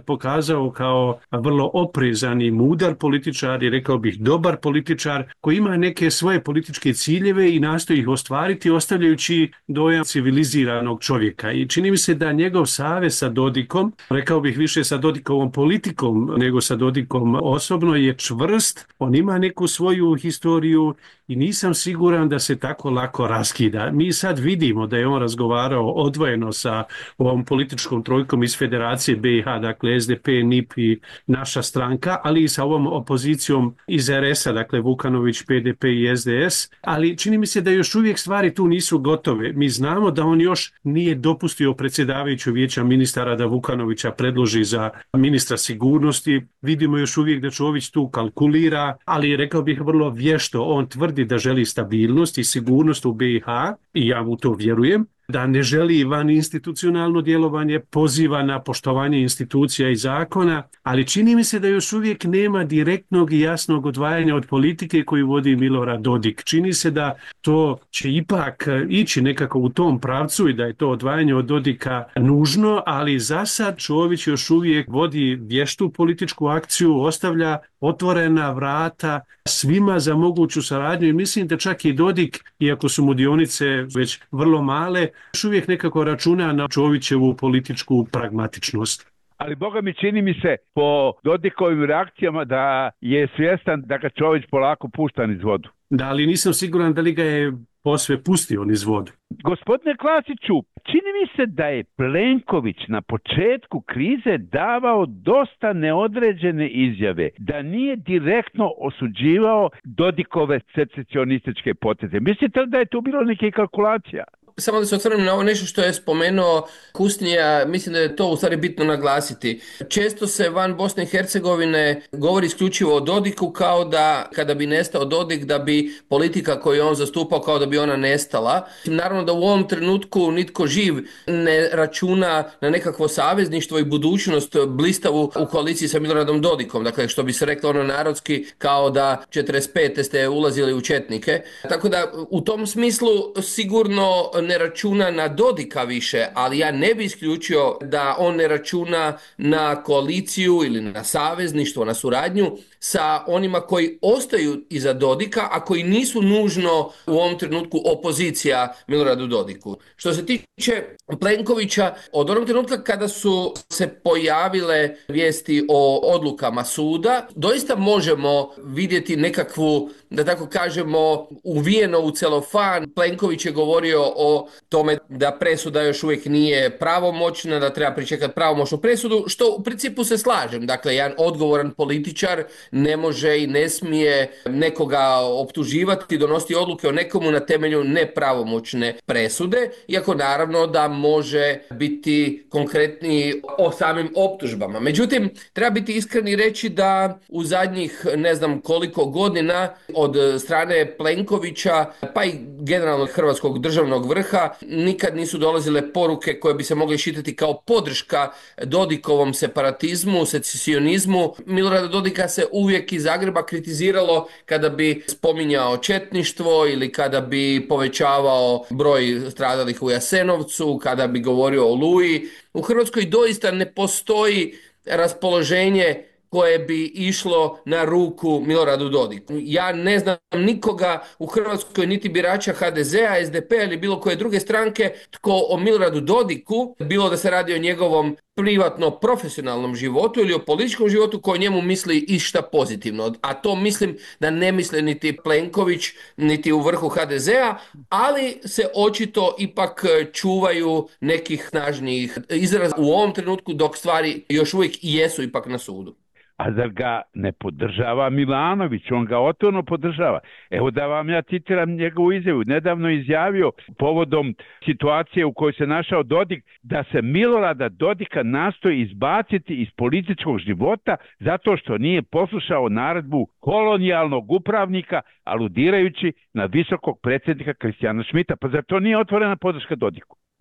[SPEAKER 26] pokazao kao vrlo oprezan i mudar političar i rekao bih dobar političar koji ima neke svoje političke ciljeve i nastoji ih ostvariti ostavljajući dojam civiliziranog čovjeka. I čini mi se da njegov savez sa Dodikom, rekao bih više sa Dodikovom politikom nego sa Dodikom osobno, je čvrst. On ima neku svoju historiju i nisam siguran da se tako lako raskida. Mi sad vidimo da je on razgovarao odvojeno sa ovom političkom trojkom iz Federacije B i H, dakle S D P, N I P i naša stranka, ali i sa ovom opozicijom iz R S-a, dakle Vukanović, P D P i S D S, ali čini mi se da još uvijek stvari tu nisu gotove. Mi znamo da on još nije dopustio predsjedavajuću vijeća ministara da Vukanovića predloži za ministra sigurnosti. Vidimo još uvijek da Čović tu kalkulira, ali rekao bih vrlo vješto. On tvrdi da želi stabilnost i sigurnost u B i H i ja mu to vjerujem, da ne želi van institucionalno djelovanje, poziva na poštovanje institucija i zakona, ali čini mi se da još uvijek nema direktnog i jasnog odvajanja od politike koju vodi Milorad Dodik. Čini se da to će ipak ići nekako u tom pravcu i da je to odvajanje od Dodika nužno, ali za sad Čović još uvijek vodi vještu političku akciju, ostavlja otvorena vrata svima za moguću saradnju i mislim da čak i Dodik, iako su mu dionice već vrlo male, još uvijek nekako računa na Čovićevu političku pragmatičnost.
[SPEAKER 13] Ali Boga mi čini mi se po Dodikovim reakcijama da je svjestan da ga Čović polako pušta niz vodu.
[SPEAKER 26] Da, ali nisam siguran da li ga je posve pustio niz vodu.
[SPEAKER 13] Gospodine Klasiću, čini mi se da je Plenković na početku krize davao dosta neodređene izjave, da nije direktno osuđivao Dodikove secesionističke poteze. Mislite li da je tu bilo neke kalkulacija?
[SPEAKER 25] Samo da se osvrnem na ovo nešto što je spomenuo Kusnija, mislim da je to u stvari bitno naglasiti. Često se van Bosne i Hercegovine govori isključivo o Dodiku kao da kada bi nestao Dodik da bi politika koju je on zastupao kao da bi ona nestala. Naravno da u ovom trenutku nitko živ ne računa na nekakvo savezništvo i budućnost blistavu u koaliciji sa Miloradom Dodikom. Dakle, što bi se reklo ono narodski kao da četrdeset pete ste ulazili u četnike. Tako da u tom smislu sigurno ne računa na Dodika više, ali ja ne bi isključio da on ne računa na koaliciju ili na savezništvo, na suradnju sa onima koji ostaju iza Dodika, a koji nisu nužno u ovom trenutku opozicija Miloradu Dodiku. Što se tiče Plenkovića, od onog trenutka kada su se pojavile vijesti o odlukama suda, doista možemo vidjeti nekakvu, da tako kažemo, uvijeno u celofan. Plenković je govorio o tome da presuda još uvijek nije pravomoćna, da treba pričekati pravomoćnu presudu, što u principu se slažem. Dakle, jedan odgovoran političar ne može i ne smije nekoga optuživati, donositi odluke o nekomu na temelju nepravomoćne presude, iako naravno da može biti konkretniji o samim optužbama. Međutim, treba biti iskren i reći da u zadnjih ne znam koliko godina od strane Plenkovića, pa i generalno hrvatskog državnog vrha, nikad nisu dolazile poruke koje bi se mogle šitati kao podrška Dodikovom separatizmu, secesionizmu. Milorada Dodika se uvijek iz Zagreba kritiziralo kada bi spominjao četništvo ili kada bi povećavao broj stradalih u Jasenovcu, kada bi govorio o Oluji. U Hrvatskoj doista ne postoji raspoloženje koje bi išlo na ruku Miloradu Dodiku. Ja ne znam nikoga u Hrvatskoj, niti birača ha de zea, es de pe ili bilo koje druge stranke, tko o Miloradu Dodiku, bilo da se radi o njegovom privatno profesionalnom životu ili o političkom životu, koji njemu misli išta pozitivno. A to mislim da ne misle niti Plenković, niti u vrhu ha de zea, ali se očito ipak čuvaju nekih snažnijih izraza u ovom trenutku, dok stvari još uvijek i jesu ipak na sudu.
[SPEAKER 13] A zar ga ne podržava Milanović? On ga otvoreno podržava. Evo da vam ja citiram njegovu izjavu. Nedavno izjavio povodom situacije u kojoj se našao Dodik da se Milorada Dodika nastoji izbaciti iz političkog života zato što nije poslušao naredbu kolonijalnog upravnika, aludirajući na visokog predsjednika Kristijana Šmita. Pa zar to nije otvorena podrška Dodiku?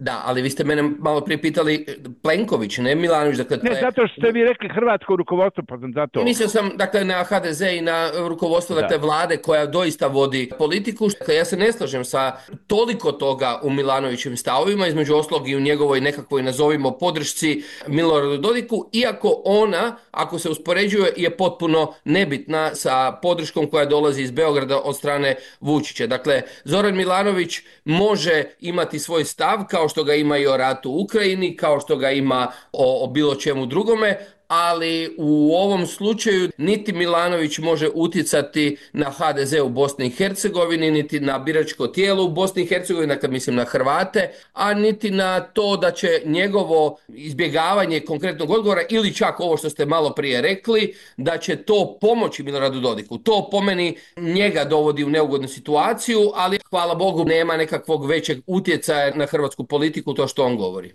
[SPEAKER 25] Da, ali vi ste mene malo prije pitali Plenković, ne Milanović. Dakle,
[SPEAKER 13] ne, zato što ste vi rekli hrvatsko rukovodstvo, pa sam zato...
[SPEAKER 25] Mislio sam dakle, na ha de ze i na rukovodstvo dakle, vlade koja doista vodi politiku. Dakle, ja se ne slažem sa toliko toga u Milanovićevim stavovima, između oslog i u njegovoj nekakvoj, nazovimo, podršci Miloradu Dodiku, iako ona, ako se uspoređuje, je potpuno nebitna sa podrškom koja dolazi iz Beograda od strane Vučića. Dakle, Zoran Milanović može imati svoj stav, kao što ga ima i o ratu u Ukrajini, kao što ga ima o, o bilo čemu drugome, ali u ovom slučaju niti Milanović može utjecati na ha de ze u Bosni i Hercegovini, niti na biračko tijelo u Bosni i Hercegovini, dakle mislim na Hrvate, a niti na to da će njegovo izbjegavanje konkretnog odgovora ili čak ovo što ste malo prije rekli, da će to pomoći Miloradu Dodiku. To po meni njega dovodi u neugodnu situaciju, ali hvala Bogu nema nekakvog većeg utjecaja na hrvatsku politiku, to što on govori.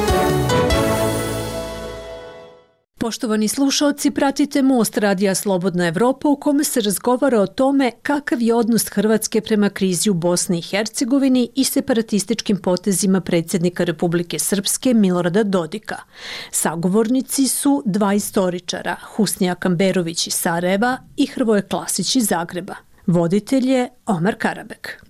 [SPEAKER 2] Poštovani slušalci, pratite Most radija Slobodna Evropa u kome se razgovara o tome kakav je odnos Hrvatske prema krizi u Bosni i Hercegovini i separatističkim potezima predsjednika Republike Srpske Milorada Dodika. Sagovornici su dva istoričara, Husnija Kamberović iz Sarajeva i Hrvoje Klasić iz Zagreba. Voditelj je Omar Karabek.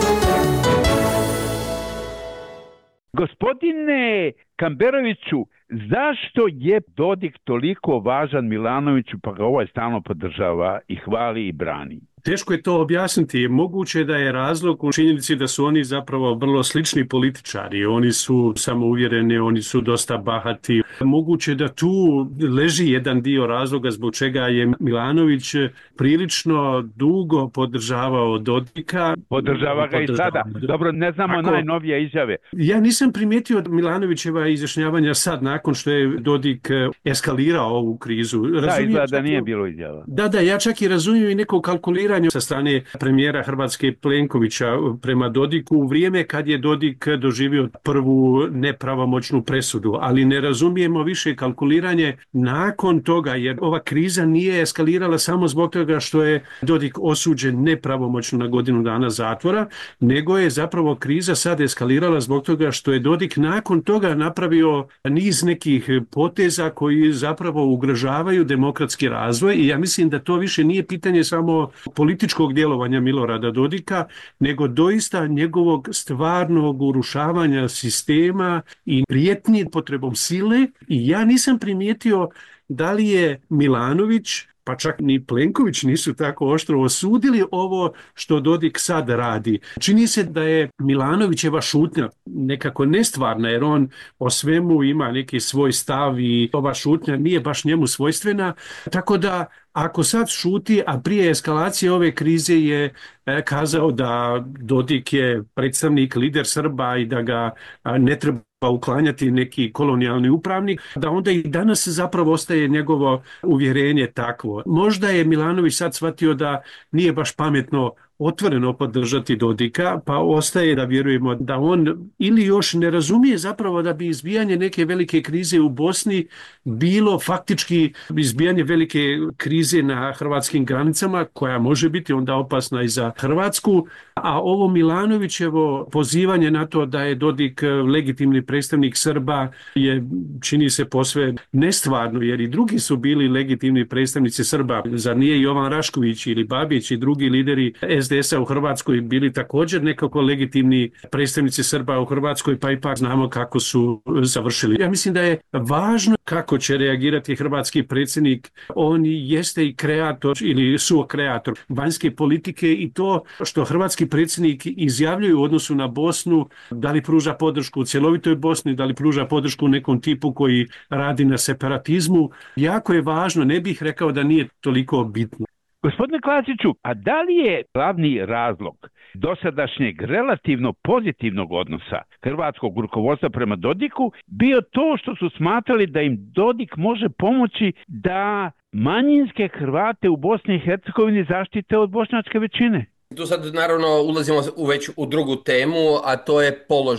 [SPEAKER 13] Gospodine Kamberoviću, zašto je Dodik toliko važan Milanoviću pa ga ovaj stalno podržava i hvali i brani?
[SPEAKER 26] Teško je to objasniti. Moguće da je razlog u činjenici da su oni zapravo vrlo slični političari. Oni su samouvjereni, oni su dosta bahati. Moguće da tu leži jedan dio razloga zbog čega je Milanović prilično dugo podržavao Dodika.
[SPEAKER 13] Podržava ga i sada. Dobro, ne znamo Ako, najnovije izjave.
[SPEAKER 26] Ja nisam primijetio od Milanovićeva izjašnjavanja sad, nakon što je Dodik eskalirao ovu krizu.
[SPEAKER 13] Da, izgleda da nije bilo izjava.
[SPEAKER 26] Da, da, ja čak i razumijem i neko kalkuliranje sa strane premijera Hrvatske Plenkovića prema Dodiku u vrijeme kad je Dodik doživio prvu nepravomoćnu presudu, ali ne razumijemo više kalkuliranje nakon toga, jer ova kriza nije eskalirala samo zbog toga što je Dodik osuđen nepravomoćno na godinu dana zatvora, nego je zapravo kriza sad eskalirala zbog toga što je Dodik nakon toga napravio niz nekih poteza koji zapravo ugrožavaju demokratski razvoj i ja mislim da to više nije pitanje samo političkog djelovanja Milorada Dodika, nego doista njegovog stvarnog urušavanja sistema i prijetnji potrebom sile. I ja nisam primijetio da li je Milanović, pa čak ni Plenković nisu tako oštro osudili ovo što Dodik sad radi. Čini se da je Milanovićeva šutnja nekako nestvarna, jer on o svemu ima neki svoj stav i ova šutnja nije baš njemu svojstvena, tako da ako sad šuti, a prije eskalacije ove krize je kazao da Dodik je predstavnik, lider Srba i da ga ne treba pa uklanjati neki kolonijalni upravnik, da onda i danas zapravo ostaje njegovo uvjerenje takvo. Možda je Milanović sad shvatio da nije baš pametno otvoreno podržati Dodika, pa ostaje da vjerujemo da on ili još ne razumije zapravo da bi izbijanje neke velike krize u Bosni bilo faktički izbijanje velike krize na hrvatskim granicama, koja može biti onda opasna i za Hrvatsku, a ovo Milanovićevo pozivanje na to da je Dodik legitimni predstavnik Srba je, čini se, posve nestvarno, jer i drugi su bili legitimni predstavnici Srba. Zar nije Jovan Rašković ili Babić i drugi lideri es de esa u Hrvatskoj bili također nekako legitimni predstavnici Srba u Hrvatskoj, pa ipak znamo kako su završili. Ja mislim da je važno kako će reagirati hrvatski predsjednik. On jeste i kreator ili suokreator vanjske politike i to što hrvatski predsjednik izjavljuje u odnosu na Bosnu, da li pruža podršku u cjelovitoj Bosni, da li pruža podršku nekom tipu koji radi na separatizmu, jako je važno, ne bih rekao da nije toliko bitno.
[SPEAKER 13] Gospodine Klasiću, a da li je glavni razlog dosadašnjeg relativno pozitivnog odnosa hrvatskog rukovodstva prema Dodiku bio to što su smatrali da im Dodik može pomoći da manjinske Hrvate u Bosni i Hercegovini zaštite od bošnjačke većine?
[SPEAKER 25] Tu sad naravno ulazimo u već u drugu temu, a to je položaj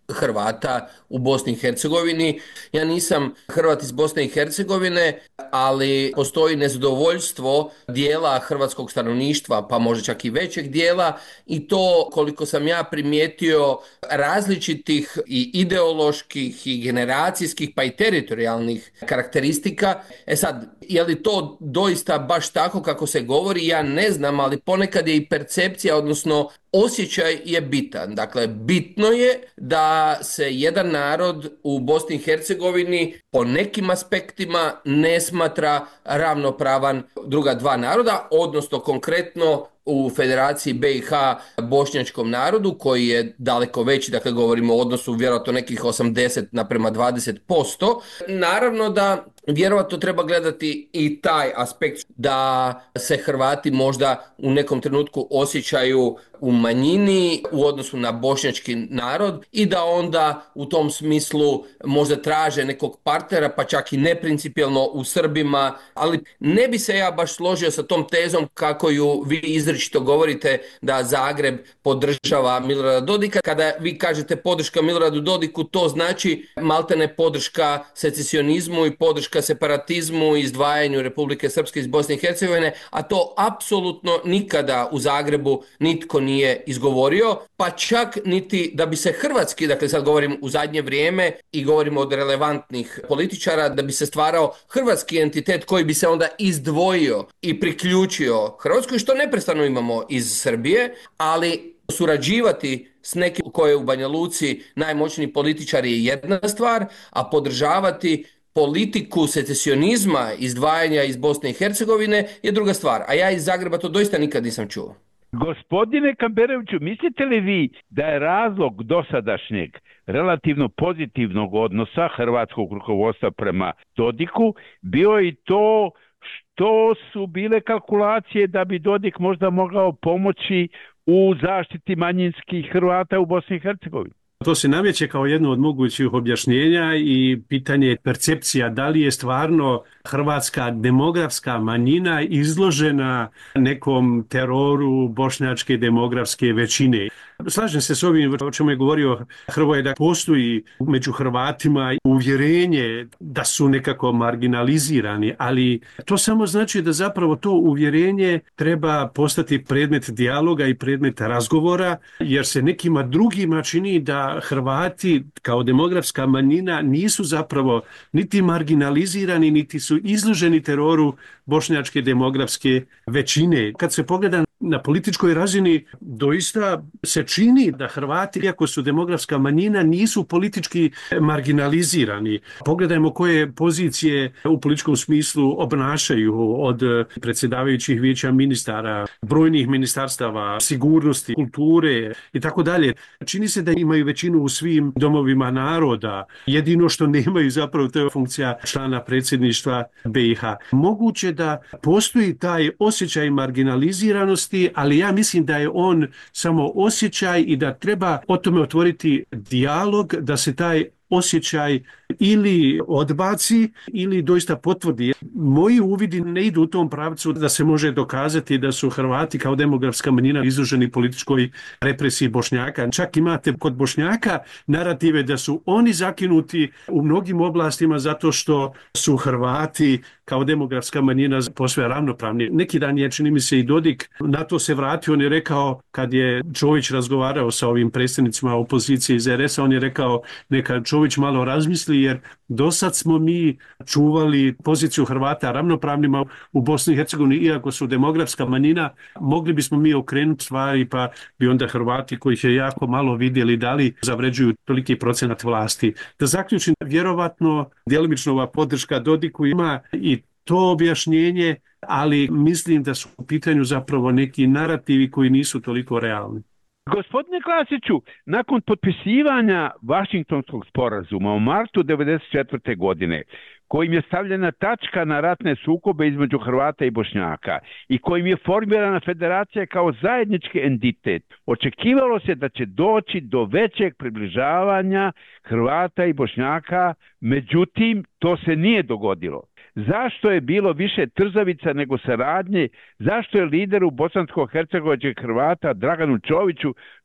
[SPEAKER 25] Hrvata u Bosni i Hercegovini. Ja nisam Hrvat iz Bosne i Hercegovine, ali postoji nezadovoljstvo dijela hrvatskog stanovništva, pa možda čak i većeg dijela, i to, koliko sam ja primijetio, različitih i ideoloških i generacijskih pa i teritorijalnih karakteristika. E sad, je li to doista baš tako kako se govori, ja ne znam, ali ponekad je i percepcija, odnosno osjećaj je bitan. Dakle, bitno je da se jedan narod u Bosni i Hercegovini po nekim aspektima ne smatra ravnopravan druga dva naroda, odnosno konkretno u Federaciji B i H bošnjačkom narodu, koji je daleko veći, dakle govorimo o odnosu vjerojatno nekih osamdeset naprema dvadeset posto. Naravno da vjerojatno treba gledati i taj aspekt da se Hrvati možda u nekom trenutku osjećaju u manjini u odnosu na bošnjački narod i da onda u tom smislu možda traže nekog partnera, pa čak i neprincipijelno u Srbima, ali ne bi se ja baš složio sa tom tezom kako ju vi izričito govorite da Zagreb podržava Milorada Dodika. Kada vi kažete podrška Miloradu Dodiku, to znači maltene podrška secesionizmu i podrška separatizmu i izdvajanju Republike Srpske iz Bosne i Hercegovine, a to apsolutno nikada u Zagrebu nitko nije izgovorio, pa čak niti da bi se hrvatski, dakle sad govorim u zadnje vrijeme i govorimo od relevantnih političara, da bi se stvarao hrvatski entitet koji bi se onda izdvojio i priključio Hrvatskoj, što neprestano imamo iz Srbije, ali surađivati s nekim koji je u Banja Luci najmoćniji političar je jedna stvar, a podržavati politiku secesionizma, izdvajanja iz Bosne i Hercegovine je druga stvar. A ja iz Zagreba to doista nikad nisam čuo.
[SPEAKER 13] Gospodine Kamberoviću, mislite li vi da je razlog dosadašnjeg relativno pozitivnog odnosa hrvatskog rukovodstva prema Dodiku bio i to što su bile kalkulacije da bi Dodik možda mogao pomoći u zaštiti manjinskih Hrvata u Bosni i Hercegovini?
[SPEAKER 26] To se nameće kao jedno od mogućih objašnjenja i pitanje percepcija da li je stvarno hrvatska demografska manjina izložena nekom teroru bošnjačke demografske većine. Slažem se s ovim o čemu je govorio Hrvoje, da postoji među Hrvatima uvjerenje da su nekako marginalizirani, ali to samo znači da zapravo to uvjerenje treba postati predmet dijaloga i predmet razgovora, jer se nekima drugima čini da Hrvati kao demografska manjina nisu zapravo niti marginalizirani, niti su izloženi teroru bošnjačke demografske većine. Kad se pogleda na političkoj razini, doista se čini da Hrvati, iako su demografska manjina, nisu politički marginalizirani. Pogledajmo koje pozicije u političkom smislu obnašaju, od predsjedavajućih vijeća ministara, brojnih ministarstava, sigurnosti, kulture i tako dalje. Čini se da imaju većinu u svim domovima naroda. Jedino što nemaju zapravo, to je funkcija člana predsjedništva B i H. Moguće da postoji taj osjećaj marginaliziranosti, ali ja mislim da je on samo osjećaj i da treba o tome otvoriti dijalog, da se taj osjećaj ili odbaci ili doista potvrdi. Moji uvidi ne idu u tom pravcu da se može dokazati da su Hrvati kao demografska manjina izloženi političkoj represiji Bošnjaka. Čak imate kod Bošnjaka narative da su oni zakinuti u mnogim oblastima zato što su Hrvati kao demografska manjina posve ravnopravni. Neki dan je, čini mi se, i Dodik na to se vratio. On je rekao, kad je Čović razgovarao sa ovim predstavnicima opozicije iz R S-a, on je rekao neka Čović malo razmisli, jer do sad smo mi čuvali poziciju Hrvata ravnopravnima u Bosni i Hercegovini, iako su demografska manjina, mogli bismo mi okrenuti stvari, pa bi onda Hrvati, kojih je jako malo vidjeli, da li zavređuju toliki procenat vlasti. Da zaključim, vjerovatno djelomično ova podrška Dodiku ima i to objašnjenje, ali mislim da su u pitanju zapravo neki narativi koji nisu toliko realni.
[SPEAKER 13] Gospodine Klasiću, nakon potpisivanja Vašingtonskog sporazuma u martu devedeset četvrte. godine, kojim je stavljena tačka na ratne sukobe između Hrvata i Bošnjaka i kojim je formirana federacija kao zajednički entitet, očekivalo se da će doći do većeg približavanja Hrvata i Bošnjaka, međutim to se nije dogodilo. Zašto je bilo više trzavica nego saradnje? Zašto je lideru bosansko-hercegovačkih Hrvata Draganu Čoviću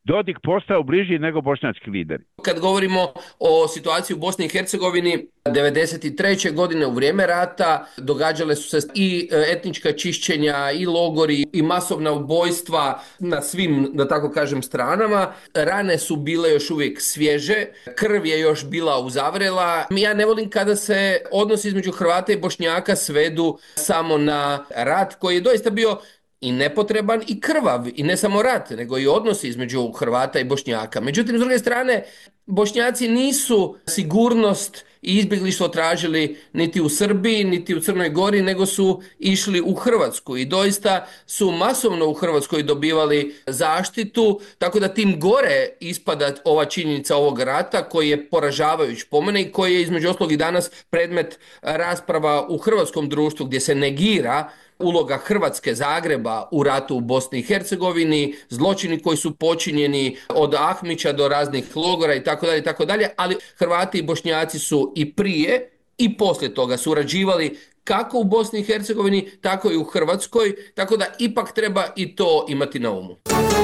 [SPEAKER 13] Dodik postao bliži nego bošnjački lideri.
[SPEAKER 25] Kad govorimo o situaciji u Bosni i Hercegovini, devedeset treće godine u vrijeme rata događale su se i etnička čišćenja i logori i masovna ubojstva na svim, da tako kažem, stranama. Rane su bile još uvijek svježe, krv je još bila uzavrela. Ja ne volim kada se odnosi između Hrvata i Bošnjaka svedu samo na rat koji je doista bio i nepotreban i krvav, i ne samo rat, nego i odnosi između Hrvata i Bošnjaka. Međutim, s druge strane, Bošnjaci nisu sigurnost i izbjeglištvo tražili niti u Srbiji, niti u Crnoj Gori, nego su išli u Hrvatsku i doista su masovno u Hrvatskoj dobivali zaštitu, tako da tim gore ispada ova činjenica ovog rata koji je poražavajuć po mene i koji je između ostalog i danas predmet rasprava u hrvatskom društvu gdje se negira uloga Hrvatske, Zagreba u ratu u Bosni i Hercegovini, zločini koji su počinjeni od Ahmića do raznih logora i tako dalje i tako dalje, ali Hrvati i Bošnjaci su i prije i poslije toga surađivali kako u Bosni i Hercegovini, tako i u Hrvatskoj, tako da ipak treba i to imati na umu.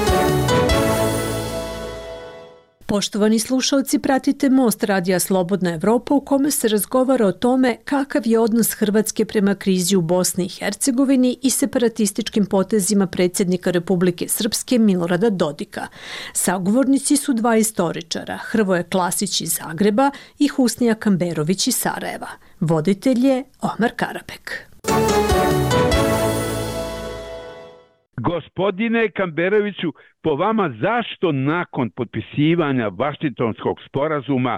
[SPEAKER 2] Poštovani slušalci, pratite Most radija Slobodna Evropa u kome se razgovara o tome kakav je odnos Hrvatske prema krizi u Bosni i Hercegovini i separatističkim potezima predsjednika Republike Srpske Milorada Dodika. Sagovornici su dva istoričara, Hrvoje Klasić iz Zagreba i Husnija Kamberović iz Sarajeva. Voditelj je Omar Karabek.
[SPEAKER 13] Gospodine Kamberoviću, po vama zašto nakon potpisivanja Vašingtonskog sporazuma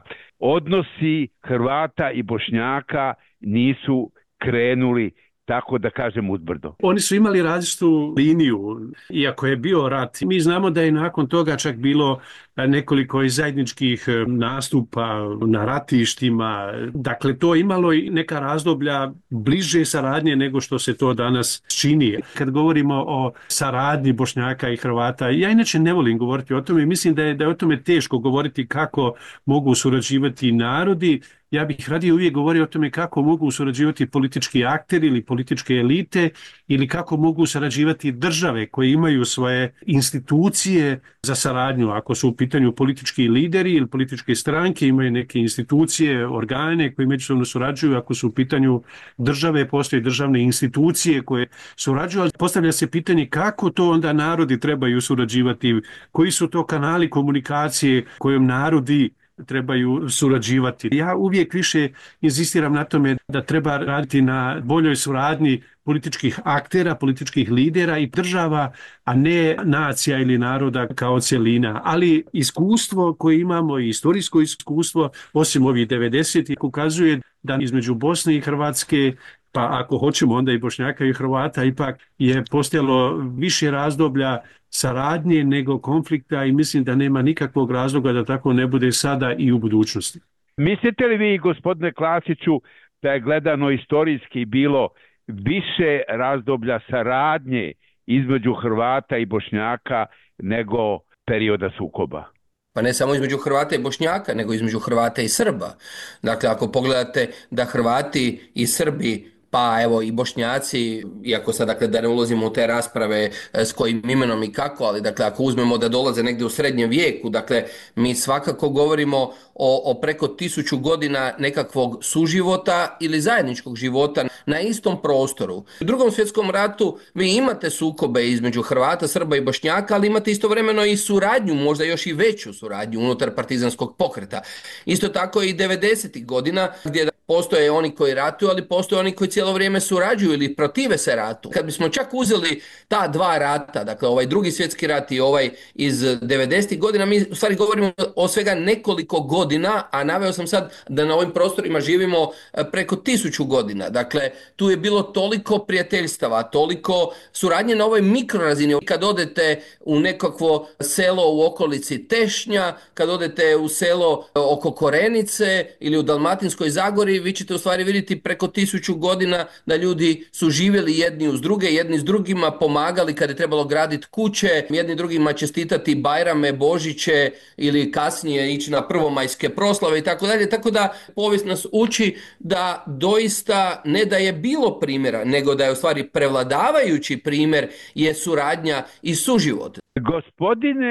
[SPEAKER 13] odnosi Hrvata i Bošnjaka nisu krenuli, tako da kažem, uzbrdo?
[SPEAKER 26] Oni su imali različitu liniju, iako je bio rat. Mi znamo da je nakon toga čak bilo nekoliko zajedničkih nastupa na ratištima. Dakle, to imalo i neka razdoblja bliže saradnje nego što se to danas čini. Kad govorimo o saradnji Bošnjaka i Hrvata, ja inače ne volim govoriti o tome. Mislim da je, da je o tome teško govoriti kako mogu surađivati narodi. Ja bih radije uvijek govorio o tome kako mogu surađivati politički akteri ili političke elite ili kako mogu surađivati države koje imaju svoje institucije za saradnju. Ako su u pitanju politički lideri ili političke stranke, imaju neke institucije, organe koji međusobno surađuju. Ako su u pitanju države, postoje državne institucije koje surađuju. Ali postavlja se pitanje kako to onda narodi trebaju surađivati, koji su to kanali komunikacije kojom narodi trebaju surađivati. Ja uvijek više inzistiram na tome da treba raditi na boljoj suradnji političkih aktera, političkih lidera i država, a ne nacija ili naroda kao cjelina. Ali iskustvo koje imamo i istorijsko iskustvo, osim ovih devedesetih, ukazuje da između Bosne i Hrvatske, pa ako hoćemo onda i Bošnjaka i Hrvata, ipak je postojalo više razdoblja saradnje nego konflikta i mislim da nema nikakvog razloga da tako ne bude sada i u budućnosti.
[SPEAKER 13] Mislite li vi, gospodine Klasiću, da je gledano istorijski bilo više razdoblja saradnje između Hrvata i Bošnjaka nego perioda sukoba?
[SPEAKER 25] Pa ne samo između Hrvata i Bošnjaka, nego između Hrvata i Srba. Dakle, ako pogledate da Hrvati i Srbi, pa evo i Bošnjaci, iako sad dakle da ne ulazimo u te rasprave s kojim imenom i kako, ali dakle ako uzmemo da dolaze negdje u srednjem vijeku, dakle mi svakako govorimo o, o preko tisuću godina nekakvog suživota ili zajedničkog života na istom prostoru. U Drugom svjetskom ratu vi imate sukobe između Hrvata, Srba i Bošnjaka, ali imate istovremeno i suradnju, možda još i veću suradnju unutar partizanskog pokreta. Isto tako i devedesetih godina gdje postoje oni koji ratuju, ali postoje oni koji cijelo vrijeme surađuju ili protive se ratu. Kad bismo čak uzeli ta dva rata, dakle ovaj Drugi svjetski rat i ovaj iz devedesetih godina, mi u stvari govorimo o svega nekoliko godina, a naveo sam sad da na ovim prostorima živimo preko tisuću godina. Dakle, tu je bilo toliko prijateljstava, toliko suradnje na ovoj mikrorazini. Kad odete u nekakvo selo u okolici Tešnja, kad odete u selo oko Korenice ili u Dalmatinskoj Zagori, vi ćete u stvari vidjeti preko tisuću godina da ljudi su živjeli jedni uz druge, jedni s drugima, pomagali kad je trebalo graditi kuće, jedni drugima čestitati Bajrame, Božiće ili kasnije ići na prvomajske proslave i tako dalje. Tako da povijest nas uči da doista ne da je bilo primjera, nego da je u stvari prevladavajući primjer je suradnja i suživot.
[SPEAKER 13] Gospodine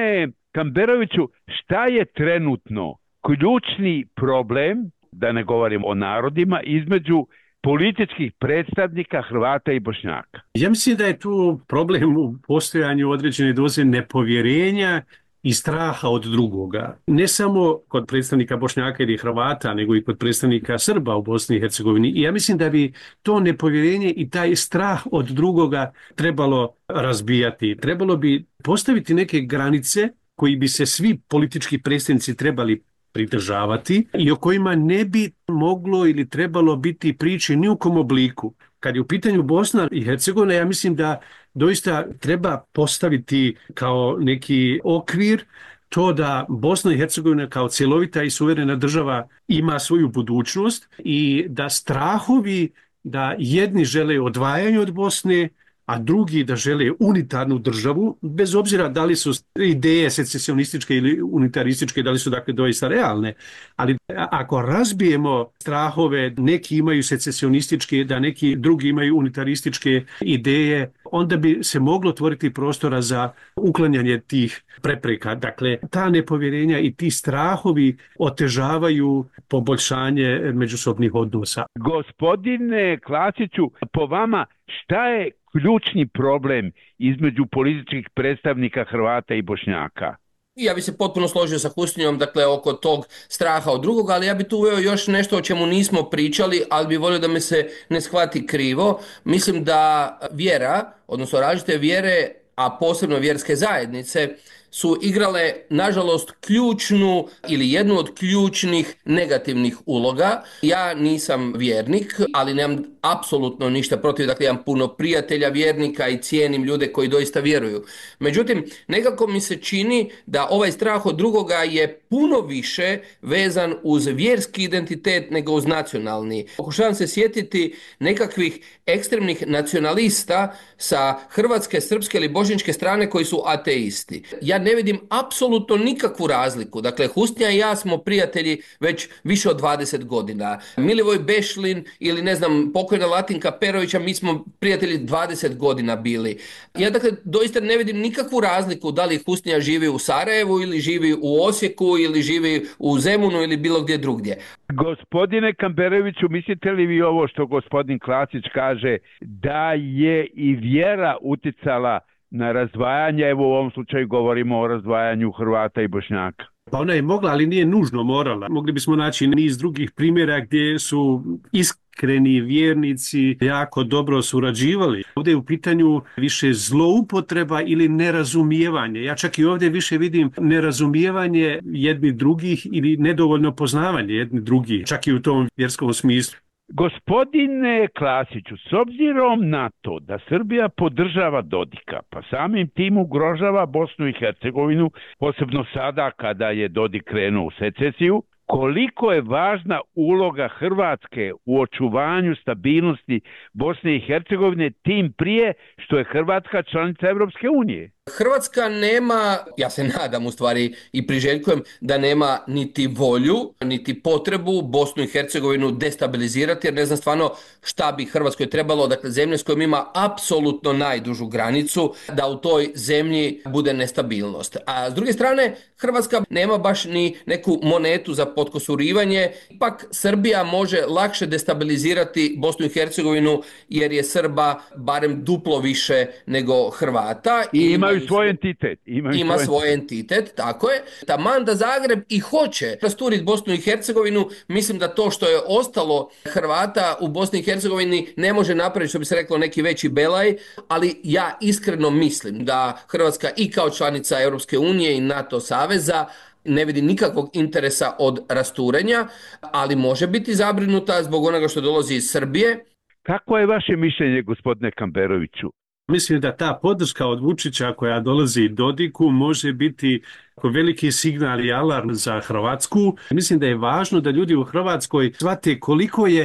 [SPEAKER 13] Kamberoviću, šta je trenutno ključni problem, da ne govorim o narodima, između političkih predstavnika Hrvata i Bošnjaka?
[SPEAKER 26] Ja mislim da je tu problem u postojanju određene doze nepovjerenja i straha od drugoga. Ne samo kod predstavnika Bošnjaka ili Hrvata, nego i kod predstavnika Srba u Bosni i Hercegovini. I ja mislim da bi to nepovjerenje i taj strah od drugoga trebalo razbijati. Trebalo bi postaviti neke granice koji bi se svi politički predstavnici trebali pridržavati i o kojima ne bi moglo ili trebalo biti priče ni u kom obliku. Kad je u pitanju Bosna i Hercegovina, ja mislim da doista treba postaviti kao neki okvir to da Bosna i Hercegovina kao cjelovita i suverena država ima svoju budućnost i da strahovi da jedni žele odvajanje od Bosne, a drugi da žele unitarnu državu, bez obzira da li su ideje secesionističke ili unitarističke, da li su dakle doista realne. Ali ako razbijemo strahove, neki imaju secesionističke, da neki drugi imaju unitarističke ideje, onda bi se moglo otvoriti prostora za uklanjanje tih prepreka. Dakle, ta nepovjerenja i ti strahovi otežavaju poboljšanje međusobnih odnosa.
[SPEAKER 13] Gospodine Klasiću, po vama šta je ključni problem između političkih predstavnika Hrvata i Bošnjaka?
[SPEAKER 25] Ja bi se potpuno složio sa Hustinjom, dakle, oko tog straha od drugog, ali ja bi tu uveo još nešto o čemu nismo pričali, ali bi volio da me se ne shvati krivo. Mislim da vjera, odnosno različite vjere, a posebno vjerske zajednice, su igrale, nažalost, ključnu ili jednu od ključnih negativnih uloga. Ja nisam vjernik, ali nemam apsolutno ništa protiv, dakle imam puno prijatelja vjernika i cijenim ljude koji doista vjeruju. Međutim, nekako mi se čini da ovaj strah od drugoga je puno više vezan uz vjerski identitet nego uz nacionalni. Pokušavam se sjetiti nekakvih ekstremnih nacionalista sa hrvatske, srpske ili bošnjačke strane koji su ateisti. Ja ne vidim apsolutno nikakvu razliku. Dakle, Hustinja i ja smo prijatelji već više od dvadeset godina. Milivoj Bešlin ili ne znam, pokojna Latinka Perovića, mi smo prijatelji dvadeset godina bili. Ja dakle doista ne vidim nikakvu razliku da li Hustinja živi u Sarajevu ili živi u Osijeku ili živi u Zemunu ili bilo gdje drugdje.
[SPEAKER 13] Gospodine Kamberoviću, mislite li vi ovo što gospodin Klasić kaže, da je i vjera uticala na razdvajanje, evo u ovom slučaju govorimo o razdvajanju Hrvata i Bošnjaka?
[SPEAKER 26] Pa ona je mogla, ali nije nužno morala. Mogli bismo naći niz drugih primjera gdje su iskreni vjernici jako dobro surađivali. Ovdje je u pitanju više zloupotreba ili nerazumijevanje. Ja čak i ovdje više vidim nerazumijevanje jedni drugih ili nedovoljno poznavanje jedni drugih, čak i u tom vjerskom smislu.
[SPEAKER 13] Gospodine Klasiću, s obzirom na to da Srbija podržava Dodika, pa samim tim ugrožava Bosnu i Hercegovinu, posebno sada kada je Dodik krenuo u secesiju, koliko je važna uloga Hrvatske u očuvanju stabilnosti Bosne i Hercegovine, tim prije što je Hrvatska članica Europske unije?
[SPEAKER 25] Hrvatska nema, ja se nadam u stvari i priželjkujem, da nema niti volju, niti potrebu Bosnu i Hercegovinu destabilizirati, jer ne znam stvarno šta bi Hrvatskoj trebalo, dakle zemlje s kojom ima apsolutno najdužu granicu, da u toj zemlji bude nestabilnost. A s druge strane, Hrvatska nema baš ni neku monetu za potkosurivanje, ipak Srbija može lakše destabilizirati Bosnu i Hercegovinu jer je Srba barem duplo više nego Hrvata.
[SPEAKER 13] I imaju svoj entitet. Imaju
[SPEAKER 25] ima
[SPEAKER 13] svoj,
[SPEAKER 25] svoj entitet, tako je. Taman da Zagreb i hoće rasturiti Bosnu i Hercegovinu, mislim da to što je ostalo Hrvata u Bosni i Hercegovini ne može napraviti, što bi se reklo, neki veći belaj, ali ja iskreno mislim da Hrvatska i kao članica Europske unije i NATO saveza ne vidi nikakvog interesa od rasturenja, ali može biti zabrinuta zbog onoga što dolazi iz Srbije.
[SPEAKER 13] Kako je vaše mišljenje, gospodine Kamberoviću?
[SPEAKER 26] Mislim da ta podrška od Vučića koja dolazi Dodiku može biti veliki signal i alarm za Hrvatsku. Mislim da je važno da ljudi u Hrvatskoj shvate koliko je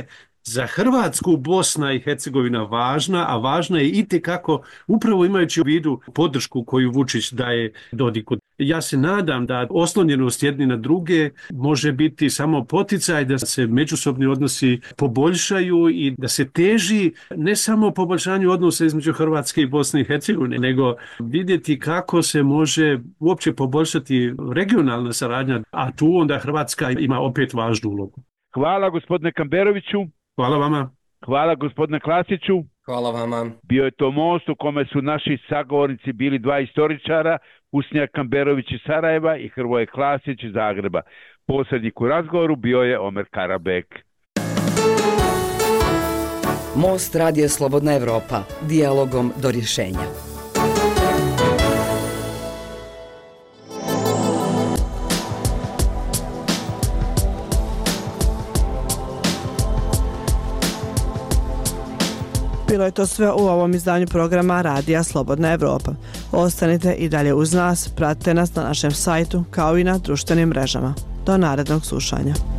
[SPEAKER 26] za Hrvatsku Bosna i Hercegovina važna, a važna je itekako upravo imajući u vidu podršku koju Vučić daje Dodiku. Ja se nadam da oslonjenost jedni na druge može biti samo poticaj da se međusobni odnosi poboljšaju i da se teži ne samo poboljšanju odnosa između Hrvatske i Bosne i Hercegovine, nego vidjeti kako se može uopće poboljšati regionalna saradnja, a tu onda Hrvatska ima opet važnu ulogu.
[SPEAKER 13] Hvala gospodine Kamberoviću.
[SPEAKER 26] Hvala vama.
[SPEAKER 13] Hvala gospodine Klasiću.
[SPEAKER 25] Hvala vama.
[SPEAKER 13] Bio je to most u kome su naši sagovornici bili dva istoričara, Usnjak Kamberović iz Sarajeva i Hrvoje Klasić iz Zagreba. Posrednik u razgovoru bio je Omer Karabek.
[SPEAKER 12] Most Radija Slobodna Evropa. Dijalogom do rješenja.
[SPEAKER 11] Bilo je to sve u ovom izdanju programa Radija Slobodna Evropa. Ostanite i dalje uz nas, pratite nas na našem sajtu kao i na društvenim mrežama. Do narednog slušanja.